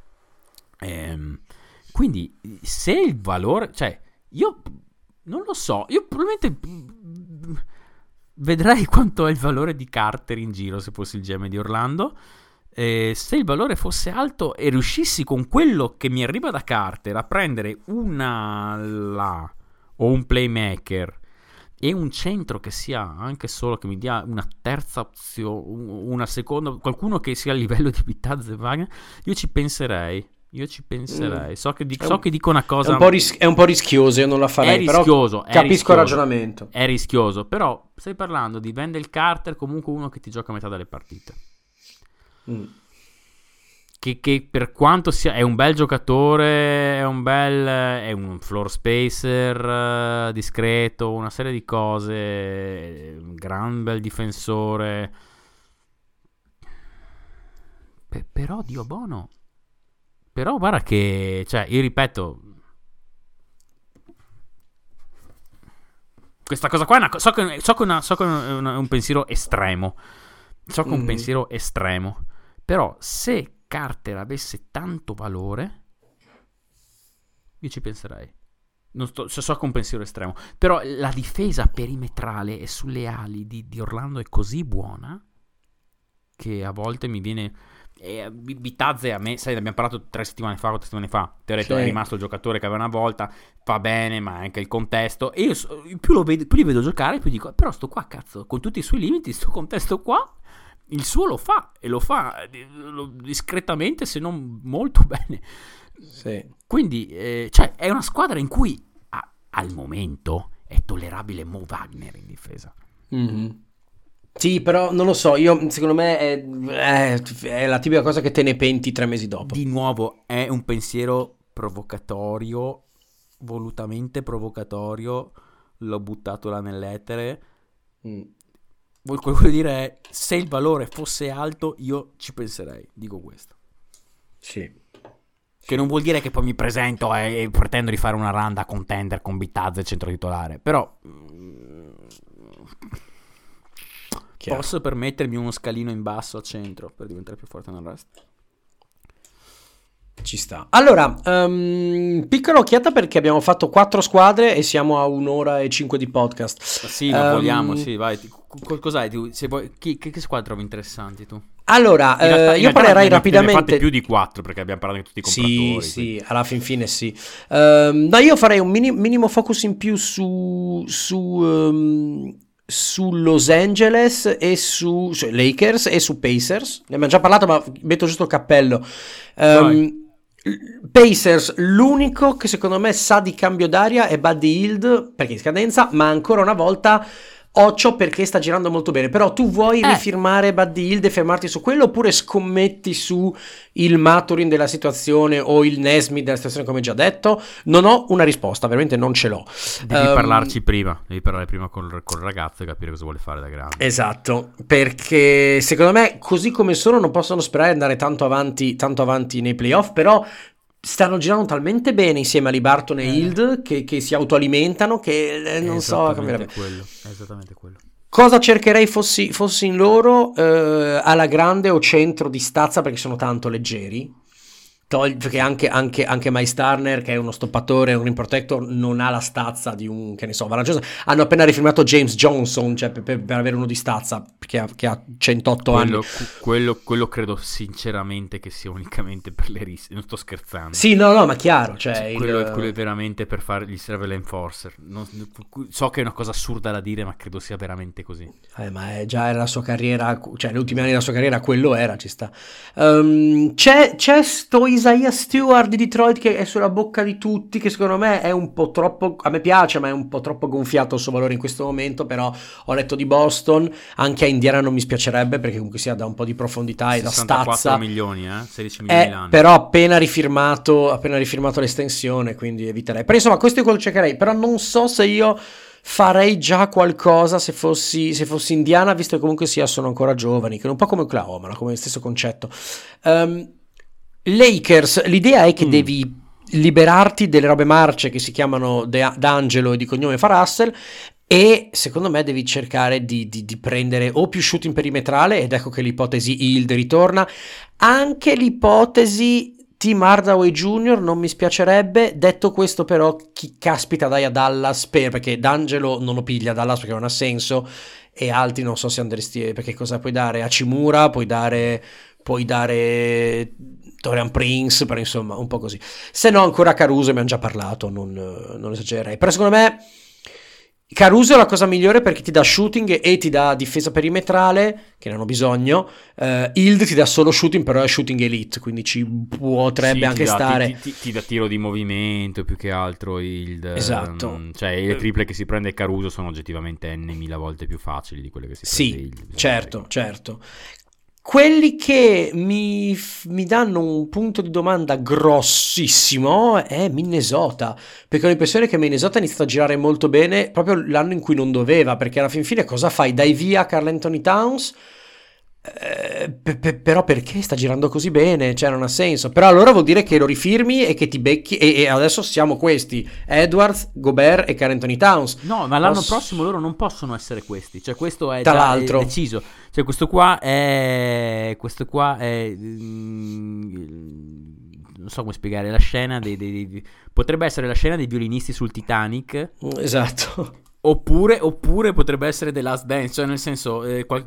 quindi se il valore, io non lo so, io probabilmente vedrei quanto è il valore di Carter in giro se fossi il GM di Orlando. Se il valore fosse alto e riuscissi con quello che mi arriva da Carter a prendere una ala o un playmaker e un centro che sia anche solo, che mi dia una terza opzione, una seconda, qualcuno che sia a livello di Bitadze e Wagner, io ci penserei. So che dico una cosa. È un po' rischioso, io non la farei. Capisco il ragionamento. È rischioso, però stai parlando di Wendell Carter, comunque uno che ti gioca a metà delle partite. Che per quanto sia è un bel giocatore, è un floor spacer discreto, una serie di cose, un gran bel difensore. Però Dio buono. Però guarda che, io ripeto, questa cosa qua è so che è un pensiero estremo. So che è un pensiero estremo. Però se Carter avesse tanto valore, io ci penserei. So che è un pensiero estremo. Però la difesa perimetrale e sulle ali di Orlando è così buona che a volte mi viene... Bitadze a me, sai, abbiamo parlato 3 settimane fa, 4 settimane fa, ti ho detto è rimasto il giocatore che aveva una volta, fa bene, ma anche il contesto, e io più li vedo giocare, più dico, però sto qua, cazzo, con tutti i suoi limiti, sto contesto qua il suo lo fa, e lo fa discretamente, se non molto bene. Quindi è una squadra in cui al momento è tollerabile Mo Wagner in difesa. Sì, però non lo so, secondo me è la tipica cosa che te ne penti 3 mesi dopo. Di nuovo è un pensiero provocatorio, volutamente provocatorio, l'ho buttato là nell'etere. Quello che voglio dire è, se il valore fosse alto io ci penserei, dico questo. Sì. Che non vuol dire che poi mi presento e pretendo di fare una run da contender con Bitadze centro titolare, però posso permettermi uno scalino in basso a centro per diventare più forte nel resto. Ci sta. Allora, piccola occhiata perché abbiamo fatto 4 squadre e siamo a 1 ora e 5 di podcast. Sì, ma vogliamo, sì, vai. Cos'hai? Se vuoi, che squadre trovi interessanti tu? Allora, io parlerei rapidamente. Ne fate più di 4 perché abbiamo parlato di tutti i compratori. Sì, alla fine sì. No, io farei un minimo focus in più su su Los Angeles e su Lakers e su Pacers. Ne abbiamo già parlato, ma metto giusto il cappello. Pacers, l'unico che secondo me sa di cambio d'aria è Buddy Hield, perché è in scadenza, ma ancora una volta occhio perché sta girando molto bene. Però tu vuoi rifirmare Buddy Hield e fermarti su quello, oppure scommetti su il Mathurin della situazione o il Nesmith della situazione, come già detto? Non ho una risposta, veramente non ce l'ho. Devi parlarci prima, devi parlare prima col ragazzo e capire cosa vuole fare da grande. Esatto, perché secondo me così come sono non possono sperare di andare tanto avanti nei playoff, però stanno girando talmente bene insieme a Libarton e Hield che si autoalimentano, che non so come esattamente quello. Cosa cercherei fossi in loro, alla grande o centro di stazza, perché sono tanto leggeri. Perché anche Miles Turner, che è uno stoppatore, un rim protector, non ha la stazza di un, che ne so, vantaggioso. Hanno appena rifirmato James Johnson, cioè per avere uno di stazza che ha 108 anni. Quello credo sinceramente che sia unicamente per le risse, non sto scherzando. Sì, no, ma chiaro, cioè quello è veramente per fare, gli serve l'enforcer. So che è una cosa assurda da dire, ma credo sia veramente così. Ma già era la sua carriera, cioè negli ultimi anni della sua carriera quello era, ci sta. C'è sto Isaiah Stewart di Detroit che è sulla bocca di tutti, che secondo me è un po' troppo, a me piace, ma è un po' troppo gonfiato il suo valore in questo momento. Però ho letto di Boston, anche a Indiana non mi spiacerebbe, perché comunque sia da un po' di profondità e da stazza. 64 milioni, 16 milioni l'anno. Però appena rifirmato l'estensione, quindi eviterei. Però insomma, questo è quello che cercherei, però non so se io farei già qualcosa se fossi Indiana, visto che comunque sono ancora giovani, che è un po' come Oklahoma, come il stesso concetto. Lakers, l'idea è che devi liberarti delle robe marce che si chiamano D'Angelo e di cognome fa Russell, e secondo me devi cercare di prendere o più shooting perimetrale, ed ecco che l'ipotesi Hield ritorna. Anche l'ipotesi Tim Hardaway Jr. non mi spiacerebbe. Detto questo, però, chi caspita dai a Dallas, perché D'Angelo non lo piglia a Dallas perché non ha senso, e altri non so se andresti, perché cosa puoi dare? Hachimura, puoi dare Dorian Prince, però insomma un po' così. Se no ancora Caruso, abbiamo già parlato, non esagererei. Però secondo me Caruso è la cosa migliore, perché ti dà shooting e ti dà difesa perimetrale, che ne hanno bisogno. Hield ti dà solo shooting, però è shooting elite, quindi ci potrebbe anche stare. Ti dà tiro di movimento più che altro Hield. Esatto. Cioè le triple che si prende Caruso sono oggettivamente n.000 volte più facili di quelle che si prende Hield. Certo. Quelli che mi danno un punto di domanda grossissimo è Minnesota, perché ho l'impressione che Minnesota ha iniziato a girare molto bene proprio l'anno in cui non doveva, perché alla fin fine cosa fai? Dai via Karl Anthony Towns, però perché sta girando così bene? Cioè non ha senso. Però allora vuol dire che lo rifirmi e che ti becchi, e adesso siamo questi: Edwards, Gobert e Karl Anthony Towns. No, ma l'anno prossimo loro non possono essere questi, cioè questo è tra già l'altro deciso. Cioè questo qua è non so come spiegare, la scena potrebbe essere la scena dei violinisti sul Titanic. Esatto. Oppure potrebbe essere The Last Dance, cioè nel senso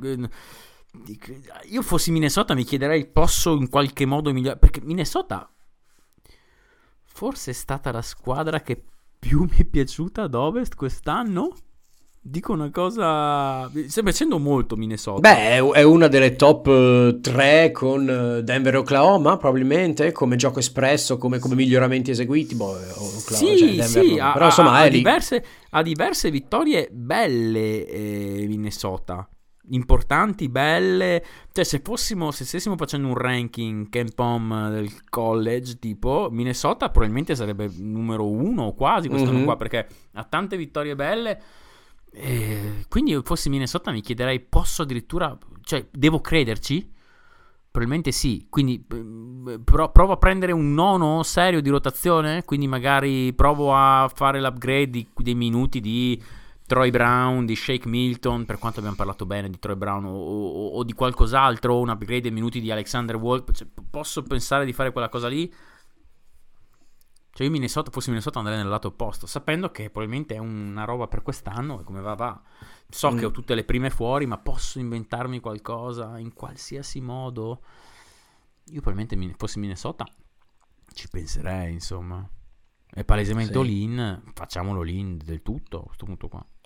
io fossi Minnesota mi chiederei: posso in qualche modo migliorare? Perché Minnesota forse è stata la squadra che più mi è piaciuta ad Ovest quest'anno. Dico una cosa, sta piacendo molto Minnesota. Beh, è una delle top 3 con Denver e Oklahoma, probabilmente, come gioco espresso, come miglioramenti eseguiti. Sì, però insomma ha diverse vittorie belle, Minnesota, importanti, belle. Cioè se stessimo facendo un ranking KenPom del college, tipo, Minnesota probabilmente sarebbe numero 1 o quasi quest'anno qua, perché ha tante vittorie belle. Quindi io fossi Minnesota mi chiederei: posso addirittura, cioè devo crederci? Probabilmente sì. Quindi provo a prendere un nono serio di rotazione, quindi magari provo a fare l'upgrade dei minuti di Troy Brown, di Shake Milton, per quanto abbiamo parlato bene di Troy Brown, o di qualcos'altro, un upgrade dei minuti di Alexander Wall. Cioè, posso pensare di fare quella cosa lì? Cioè io fossi Minnesota andrei nel lato opposto, sapendo che probabilmente è una roba per quest'anno e come va. So che ho tutte le prime fuori, ma posso inventarmi qualcosa in qualsiasi modo. Io probabilmente fossi Minnesota ci penserei, insomma. È palesemente all-in, facciamolo all-in del tutto a questo punto qua.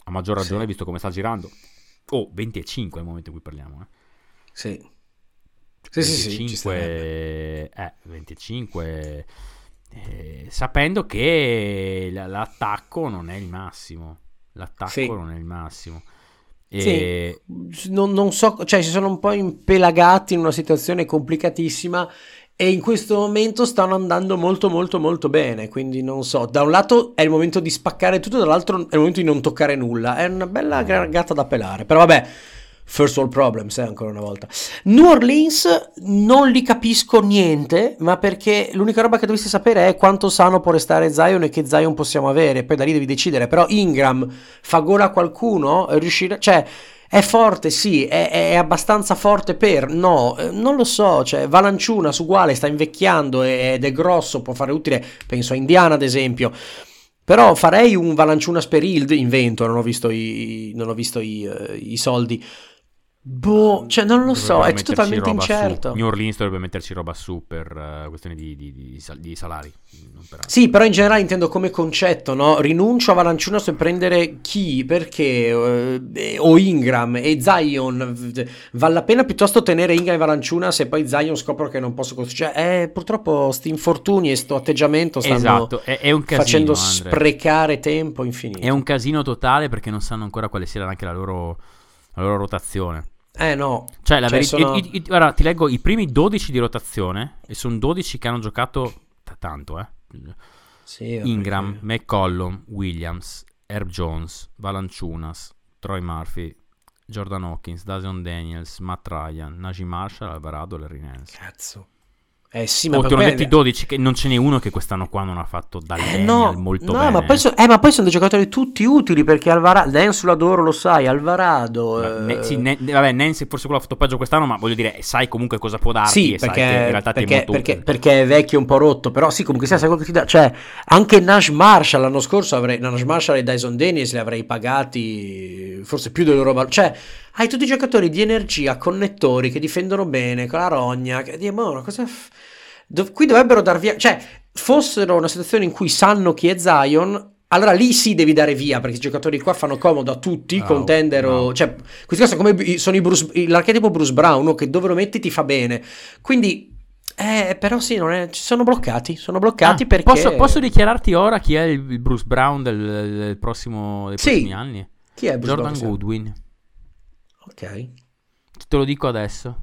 a maggior ragione Sì. visto come sta girando. 20 e 5 al momento in cui parliamo. Sì. Sì, ci starebbe. 25, sapendo che l'attacco non è il massimo. Sì. Non è il massimo. Sì, E non so, cioè si sono un po' impelagati in una situazione complicatissima e in questo momento stanno andando molto molto molto bene, quindi non so, da un lato è il momento di spaccare tutto, dall'altro è il momento di non toccare nulla, è una bella gatta da pelare, però vabbè, first world problems, ancora una volta. New Orleans non li capisco niente, ma perché l'unica roba che dovresti sapere è quanto sano può restare Zion e che Zion possiamo avere, poi da lì devi decidere, però Ingram fa gola a qualcuno, riuscire, cioè è forte, sì, è abbastanza forte per, no, non lo so, cioè Valanciunas uguale, sta invecchiando ed è grosso, può fare utile, penso a Indiana ad esempio, però farei un Valanciunas per Hild, invento, non ho visto i soldi. Boh, cioè non lo so, dovrebbero è metterci totalmente roba su. incerto. New Orleans dovrebbe metterci roba su per questioni di salari, non per altro. Sì, però in generale intendo come concetto, no? Rinuncio a Valanciunas per prendere chi, perché, o Ingram e Zion, vale la pena piuttosto tenere Ingram e Valanciunas e poi Zion scopro che non posso costruire. Cioè, purtroppo sti infortuni e sto atteggiamento stanno Esatto, è un casino, facendo Andre. sprecare tempo infinito. È un casino totale perché non sanno ancora quale sia anche la loro rotazione. No. Cioè, la verità, sono... guarda, ti leggo i primi 12 di rotazione e sono 12 che hanno giocato tanto, Sì, Ingram, perché... McCollum, Williams, Herb Jones, Valanciunas, Troy Murphy, Jordan Hawkins, Dazion Daniels, Matt Ryan, Najee Marshall, Alvarado, Larry Nance. Cazzo. Sì, ma Ti ho detto i 12, che non ce n'è uno che quest'anno qua non ha fatto Daniel molto bene. Ma poi, ma poi sono dei giocatori tutti utili perché Alvarado, Dance l'adoro, lo sai, Alvarado... vabbè, Nance forse quello ha fatto peggio quest'anno, ma voglio dire, sai comunque cosa può darti Sì, e sai che in realtà ti è molto utile. perché è vecchio e un po' rotto, però sì, comunque sia, sai quello che ti dà, cioè, anche Nash Marshall l'anno scorso, Nash Marshall e Dyson Daniels li avrei pagati forse più del loro valore, cioè, hai tutti i giocatori di energia, connettori, che difendono bene, con la rogna, che ma cosa... qui dovrebbero dar via, cioè, fossero una situazione in cui sanno chi è Zion, allora lì sì devi dare via, perché i giocatori qua fanno comodo a tutti, contender o... cioè, questi qua sono l'archetipo Bruce Brown, no? Che dove lo metti ti fa bene, quindi però sì, non è, sono bloccati perché... Posso dichiararti ora chi è il Bruce Brown dei prossimi anni? Chi è Bruce Jordan Brown? Goodwin. Ok. Te lo dico adesso.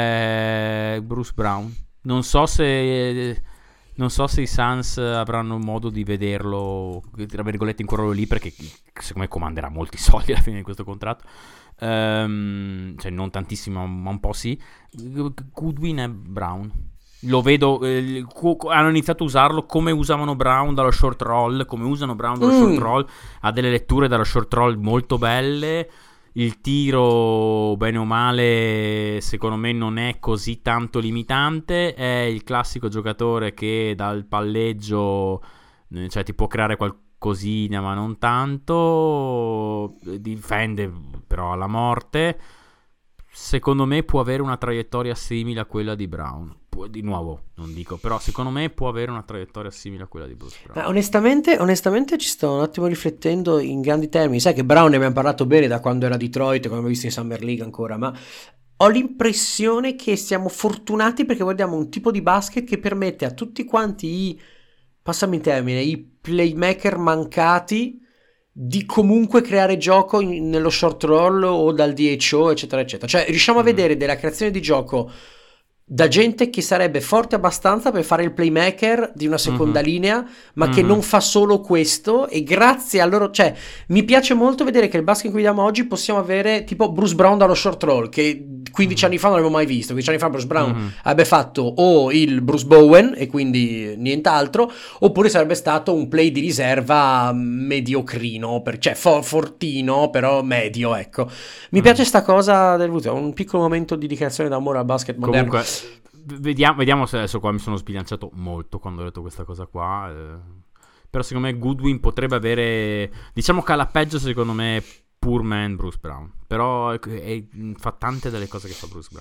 Bruce Brown. Non so se i Suns avranno modo di vederlo, tra virgolette, in quel ruolo lì, perché secondo me comanderà molti soldi alla fine di questo contratto. Cioè non tantissimo, ma un po' sì. Goodwin e Brown. Lo vedo, hanno iniziato a usarlo come usavano Brown dallo short roll, come usano Brown dallo short roll, ha delle letture dallo short roll molto belle. Il tiro, bene o male, secondo me non è così tanto limitante. È il classico giocatore che dal palleggio, cioè, ti può creare qualcosina, ma non tanto. Difende però alla morte. Secondo me può avere una traiettoria simile a quella di Brown. Di nuovo, non dico, però secondo me può avere una traiettoria simile a quella di Bruce Brown. Onestamente ci sto un attimo riflettendo in grandi termini. Sai che Brown ne abbiamo parlato bene da quando era a Detroit, quando abbiamo visto in Summer League ancora, ma ho l'impressione che siamo fortunati perché guardiamo un tipo di basket che permette a tutti quanti passami il termine, i playmaker mancati di comunque creare gioco nello short roll o dal DHO, eccetera, eccetera. Cioè riusciamo a vedere della creazione di gioco da gente che sarebbe forte abbastanza per fare il playmaker di una seconda linea, ma che non fa solo questo, e grazie a loro, cioè mi piace molto vedere che il basket in cui vediamo oggi possiamo avere tipo Bruce Brown dallo short roll, che 15 anni fa non avevo mai visto. 15 anni fa Bruce Brown avrebbe fatto o il Bruce Bowen e quindi nient'altro, oppure sarebbe stato un play di riserva mediocrino, cioè fortino però medio, ecco. Mi piace sta cosa un piccolo momento di dichiarazione d'amore al basket moderno. Comunque vediamo se adesso qua mi sono sbilanciato molto quando ho detto questa cosa qua, però secondo me Goodwin potrebbe avere, diciamo che alla peggio secondo me poor man Bruce Brown, però fa tante delle cose che fa Bruce Brown.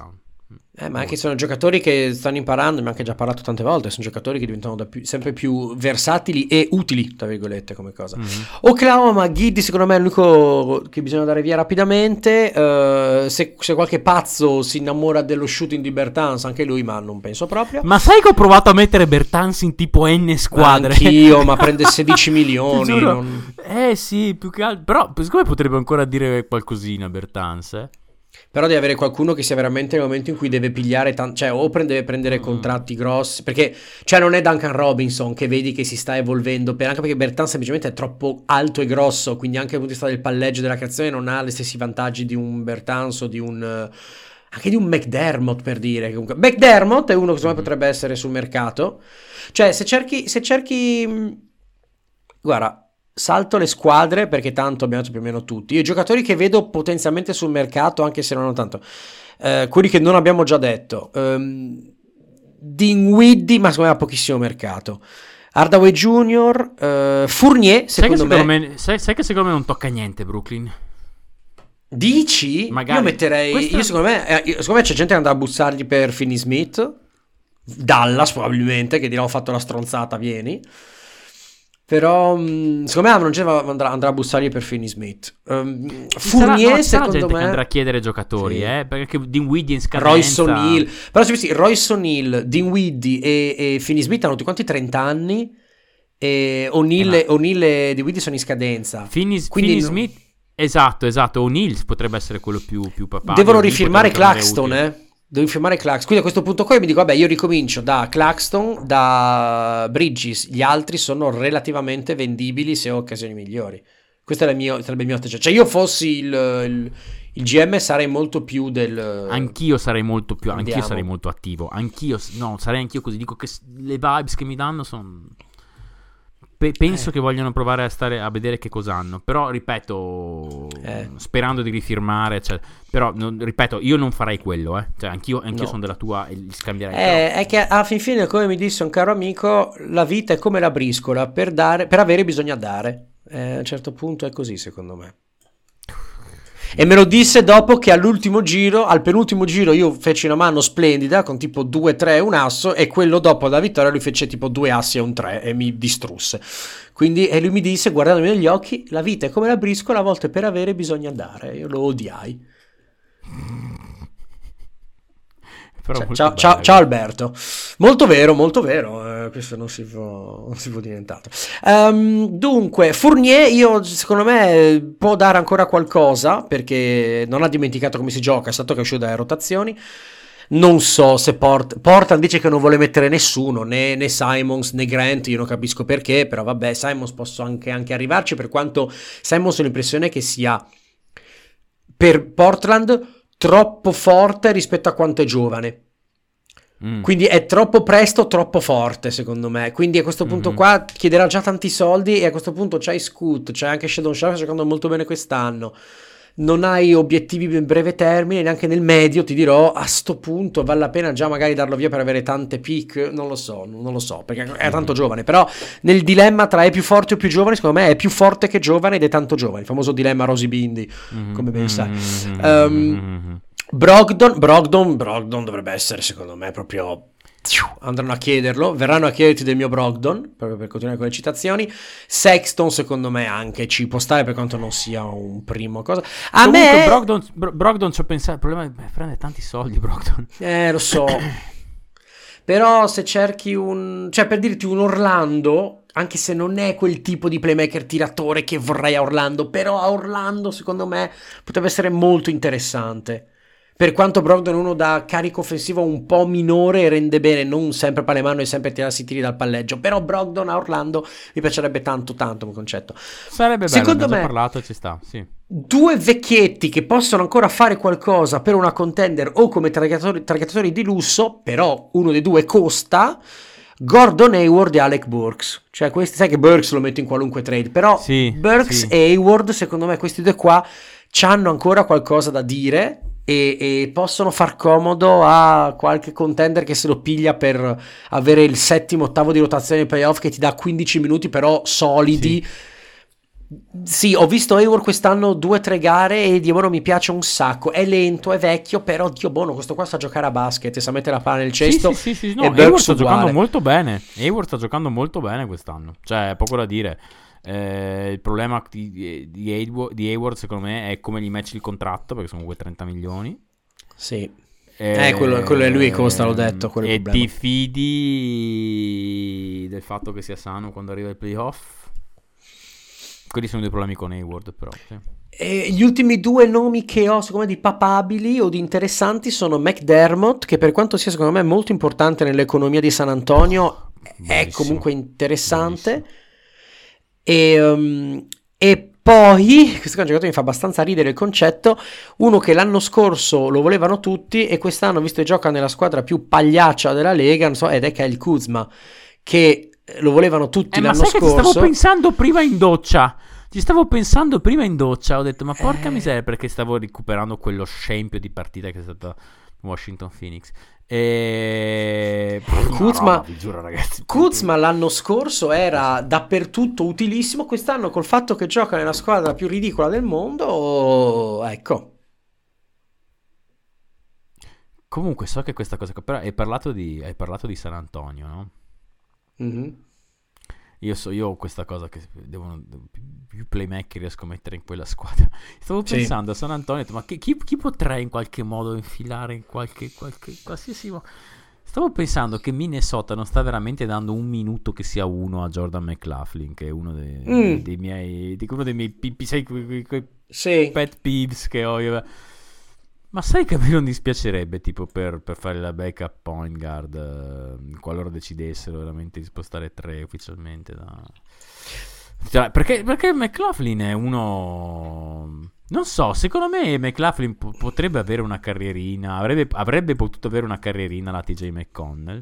Ma anche sono giocatori che stanno imparando, abbiamo anche già parlato tante volte, sono giocatori che diventano sempre più versatili e utili, tra virgolette, come cosa. Oklahoma, Giddey secondo me è l'unico che bisogna dare via rapidamente. Se qualche pazzo si innamora dello shooting di Bertans, anche lui, ma non penso proprio. Ma sai che ho provato a mettere Bertans in tipo N squadre? Anch'io, ma prende 16 milioni. Sì, più che altro. Però secondo me potrebbe ancora dire qualcosina Bertans, Però deve avere qualcuno che sia veramente nel momento in cui deve pigliare cioè o deve prendere contratti grossi, perché cioè non è Duncan Robinson che vedi che si sta evolvendo, anche perché Bertans semplicemente è troppo alto e grosso, quindi anche dal punto di vista del palleggio della creazione non ha gli stessi vantaggi di un Bertans o di un anche di un McDermott, per dire. Comunque McDermott è uno che secondo me potrebbe essere sul mercato, cioè se cerchi guarda, salto le squadre perché tanto abbiamo detto più o meno tutti. Io i giocatori che vedo potenzialmente sul mercato, anche se non hanno tanto, quelli che non abbiamo già detto, Dinwiddie, ma secondo me ha pochissimo mercato. Hardaway Jr., Fournier, secondo me. Sai che secondo me non tocca niente Brooklyn. Dici? Magari. Io metterei. Io secondo me c'è gente che andrà a bussargli per Finney Smith. Dallas probabilmente, che dirà ho fatto la stronzata, vieni. Però secondo me andrà a bussargli per Finney Smith. Fournier secondo gente me che andrà a chiedere giocatori, sì. Perché Dinwiddie in scadenza. Royce O'Neal. Però se pensi, Royce O'Neal, Dinwiddie e Finney Smith hanno tutti quanti 30 anni e O'Neal e Dinwiddie sono in scadenza. Finney Smith, esatto, O'Neal potrebbe essere quello più papà. Devono rifirmare Claxton, Devo firmare Claxton. Quindi a questo punto qua io mi dico vabbè, io ricomincio da Claxton, da Bridges. Gli altri sono relativamente vendibili se ho occasioni migliori. Questo sarebbe il mio atteggiamento. Cioè io fossi il GM sarei molto più del... Anch'io sarei molto più... Anch'io sarei molto attivo. Sarei anch'io così. Dico che le vibes che mi danno sono... Penso che vogliono provare a stare a vedere che cosa hanno. Però ripeto, sperando di rifirmare, cioè, però ripeto, io non farei quello, cioè anch'io sono della tua e li scambierei. È che alla fin fine, come mi disse un caro amico, la vita è come la briscola, per avere bisogna dare. A un certo punto è così, secondo me. E me lo disse dopo che al penultimo giro io feci una mano splendida con tipo 2-3 e un asso, e quello dopo la vittoria lui fece tipo 2 assi e un 3 e mi distrusse. Quindi, e lui mi disse, guardandomi negli occhi, la vita è come la briscola, a volte per avere bisogna dare. Io lo odiai. Ciao Alberto. Molto vero, questo non si può dire nient'altro. Dunque Fournier secondo me può dare ancora qualcosa, perché non ha dimenticato come si gioca, è stato che è uscito dalle rotazioni. Non so se Portland dice che non vuole mettere nessuno, né Simons né Grant, io non capisco perché, però vabbè, Simons posso anche arrivarci, per quanto Simons ho l'impressione che sia per Portland troppo forte rispetto a quanto è giovane. Quindi è troppo presto, troppo forte secondo me. Quindi a questo punto qua chiederà già tanti soldi, e a questo punto c'hai Scoot, c'hai anche Shadon Sharp giocando molto bene quest'anno. Non hai obiettivi in breve termine, neanche nel medio. Ti dirò, a sto punto vale la pena già magari darlo via per avere tante pick. Non lo so perché è tanto giovane. Però nel dilemma tra è più forte o più giovane, secondo me è più forte che giovane ed è tanto giovane. Il famoso dilemma Rosy Bindi, come ben sai. Brogdon dovrebbe essere, secondo me, proprio... Andranno a chiederlo, verranno a chiederti del mio Brogdon, proprio per continuare con le citazioni. Sexton secondo me anche ci può stare, per quanto non sia un primo cosa. Comunque Brogdon ci ho pensato, il problema è prende tanti soldi Brogdon. Lo so. Però se cerchi cioè per dirti un Orlando, anche se non è quel tipo di playmaker tiratore che vorrei a Orlando, però a Orlando secondo me potrebbe essere molto interessante. Per quanto Brogdon è uno da carico offensivo un po' minore e rende bene, non sempre palemano e sempre tirarsi tiri dal palleggio, però Brogdon a Orlando mi piacerebbe tanto come concetto. Sarebbe bello, secondo me parlato, ci sta, sì. Due vecchietti che possono ancora fare qualcosa per una contender o come targetatori di lusso, però uno dei due costa, Gordon Hayward e Alec Burks. Cioè questi, sai che Burks lo metto in qualunque trade, però sì, Burks e Hayward, secondo me questi due qua c'hanno ancora qualcosa da dire e possono far comodo a qualche contender che se lo piglia per avere il settimo, ottavo di rotazione ai playoff, che ti dà 15 minuti però solidi. Sì, ho visto Hayward quest'anno 2 o 3 gare e Diavolo mi piace un sacco. È lento, è vecchio, però Dio buono, questo qua sa giocare a basket e sa mettere la palla nel cesto. Sì, no, E Hayward Burks sta giocando uguale. molto bene. Hayward sta giocando molto bene quest'anno. Cioè, poco da dire. Il problema di Hayward, secondo me, è come gli matchi il contratto, perché sono comunque 30 milioni. Sì. Quello è lui, come l'ho detto, quello è il E problema. ti fidi del fatto che sia sano quando arriva il playoff? Quelli sono dei problemi con Hayward, però. Sì. E gli ultimi 2 nomi che ho, secondo me, di papabili o di interessanti sono McDermott, che per quanto sia, secondo me, molto importante nell'economia di San Antonio, è Bravissimo. comunque interessante. Bravissimo. E poi, questo è un giocatore che mi fa abbastanza ridere il concetto, uno che l'anno scorso lo volevano tutti e quest'anno, visto che gioca nella squadra più pagliaccia della Lega, non so, ed è Kyle Kuzma, che lo volevano tutti Ma l'anno sai che ci stavo scorso. pensando prima in doccia? Ho detto, ma porca miseria, perché stavo recuperando quello scempio di partita che è stata Washington Phoenix. Kuzma, vi giuro, ragazzi. Kuzma l'anno scorso era dappertutto utilissimo, quest'anno col fatto che gioca nella squadra più ridicola del mondo, ecco. Comunque so che questa cosa, però hai parlato di San Antonio, no? Mhm. Io ho questa cosa che devono più playmaker riesco a mettere in quella squadra. Stavo Sì. pensando a San Antonio, ho detto, ma chi potrei in qualche modo infilare in qualche qualsiasi Stavo pensando che Minnesota non sta veramente dando un minuto che sia uno a Jordan McLaughlin, che è uno dei miei sai, quei Sì. pet peeves che ho io. Ma sai che a me non dispiacerebbe, tipo, per fare la backup point guard, qualora decidessero veramente di spostare 3 ufficialmente Cioè, perché McLaughlin è uno... Non so, secondo me McLaughlin potrebbe avere una carrierina, avrebbe potuto avere una carrierina la TJ McConnell,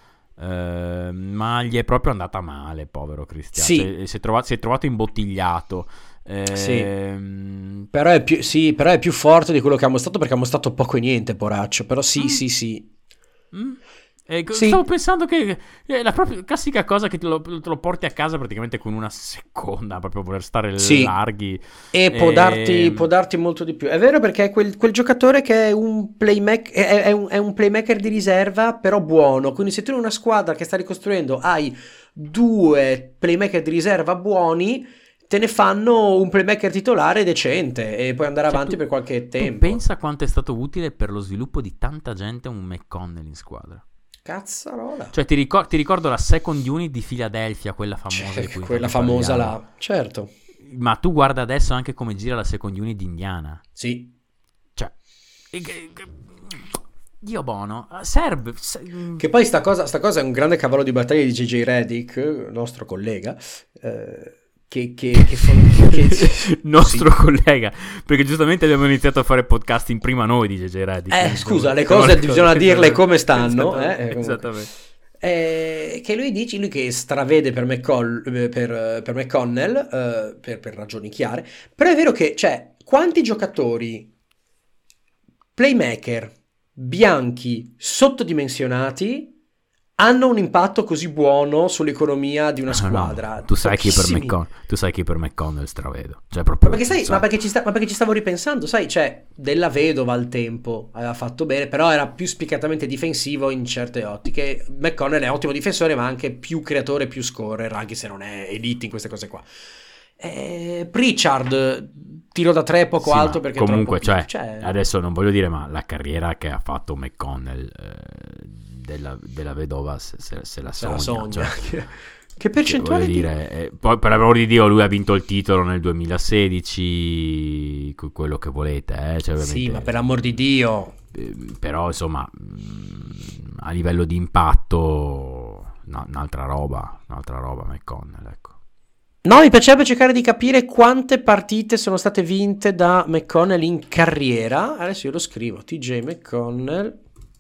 ma gli è proprio andata male, povero Cristiano. Sì. Cioè, si è trovato imbottigliato. Sì. Però è più forte di quello che ha mostrato, perché ha mostrato poco e niente, poraccio. Però sì. Sì. Sì. Stavo pensando che è la propria classica cosa che te lo porti a casa praticamente con una seconda, proprio voler stare Sì. larghi. E può darti molto di più. È vero, perché è quel giocatore che è un playmaker, è un playmaker di riserva, però buono. Quindi se tu in una squadra che sta ricostruendo hai 2 playmaker di riserva buoni, te ne fanno un playmaker titolare decente e puoi andare avanti per qualche tempo. Tu pensa quanto è stato utile per lo sviluppo di tanta gente un McConnell in squadra. Cazzarola. Cioè ti ricordo la second unit di Philadelphia, quella famosa di cui Quella famosa parliamo. là, certo. Ma tu guarda adesso anche come gira la second unit di Indiana. Sì. Cioè Dio buono, serve. Che poi sta cosa è un grande cavallo di battaglia di JJ Redick, nostro collega, nostro sì. collega, perché giustamente abbiamo iniziato a fare podcasting prima noi di JJ Redick. Scusa, le cose bisogna dirle come stanno. Esattamente. Che lui che stravede per McConnell, per ragioni chiare, però è vero che, cioè, quanti giocatori playmaker bianchi sottodimensionati hanno un impatto così buono sull'economia di una squadra? No. Tu sai che per McConnell stravedo. Cioè, proprio, ma perché ci stavo ripensando, sai, cioè, Della Vedova al tempo aveva fatto bene, però era più spiccatamente difensivo in certe ottiche. McConnell è ottimo difensore, ma anche più creatore, più scorer, anche se non è elite in queste cose qua. Pritchard, tiro da 3 poco alto, perché comunque, è troppo adesso non voglio dire, ma la carriera che ha fatto McConnell della vedova se la sogna. Cioè, che percentuale poi, per l'amor di Dio, lui ha vinto il titolo nel 2016, quello che volete, cioè, sì, ma per l'amor di Dio, però insomma, a livello di impatto, un'altra roba McConnell, ecco. No, mi piacerebbe cercare di capire quante partite sono state vinte da McConnell in carriera. Adesso io lo scrivo: TJ McConnell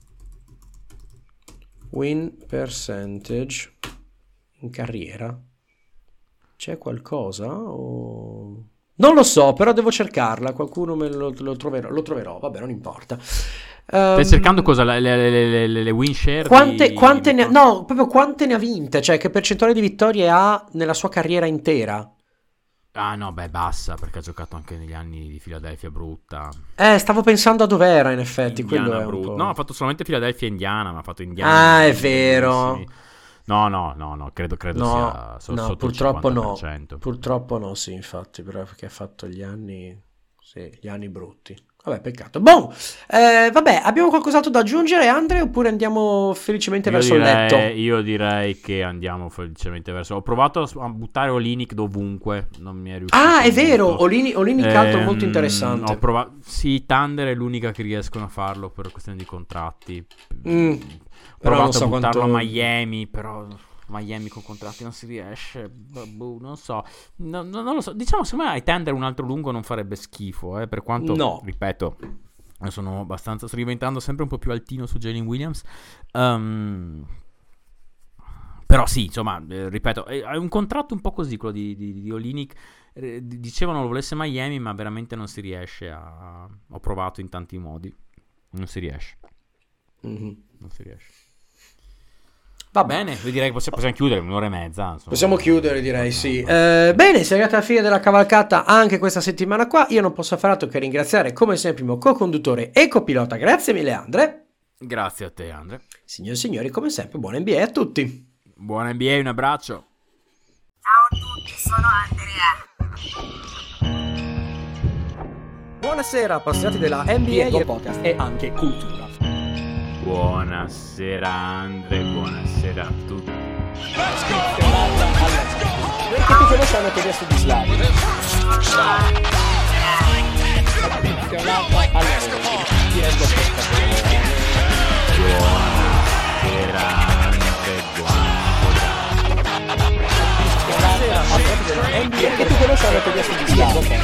win percentage in carriera. C'è qualcosa? Non lo so, però devo cercarla. Qualcuno lo troverò. Vabbè, non importa. Stai cercando cosa? Le win share? Quante ne ha vinte? Cioè, che percentuale di vittorie ha nella sua carriera intera? Ah no, beh, bassa, perché ha giocato anche negli anni di Philadelphia brutta. Stavo pensando a dov'era, in effetti. Indiana Quello è un brutta. po'... No, ha fatto solamente Philadelphia e Indiana, ma ha fatto Indiana. Ah, è vero. No, credo sia sotto purtroppo il no. 50%. Purtroppo no, sì, infatti, però perché ha fatto gli anni brutti. Vabbè, peccato. Boh, vabbè, abbiamo qualcos'altro da aggiungere, Andre, oppure andiamo felicemente verso il letto? Io direi che andiamo felicemente verso... Ho provato a buttare Olynyk dovunque, non mi è riuscito. Ah, è vero, molto. Olynyk altro molto interessante. Ho provato... Sì, Thunder è l'unica che riescono a farlo per questione di contratti. Ho provato a buttarlo a Miami, però... Miami con contratti non si riesce, non so, non lo so. Diciamo, secondo me ai Thunder un altro lungo non farebbe schifo, per quanto, no, ripeto, sto diventando sempre un po' più altino su Jalen Williams. Però sì, insomma, ripeto, è un contratto un po' così quello di Olynyk. Dicevano lo volesse Miami, ma veramente non si riesce ho provato in tanti modi, non si riesce. Non si riesce. Va bene, direi che possiamo chiudere, 1:30. Insomma. Possiamo chiudere, direi, sì. Bene, si è arrivata alla fine della cavalcata anche questa settimana qua. Io non posso fare altro che ringraziare, come sempre, il mio co-conduttore e copilota. Grazie mille, Andre. Grazie a te, Andre. Signori e signori, come sempre, buona NBA a tutti. Buona NBA, un abbraccio. Ciao a tutti, sono Andrea. Buonasera, appassionati della NBA e podcast e anche cultura. Buonasera Andre, buonasera a tutti. Perché ti conoscono che adesso di Slavi? Ti rendo Buonasera Andre, buonasera. Perché ti conoscono che adesso di Slavi?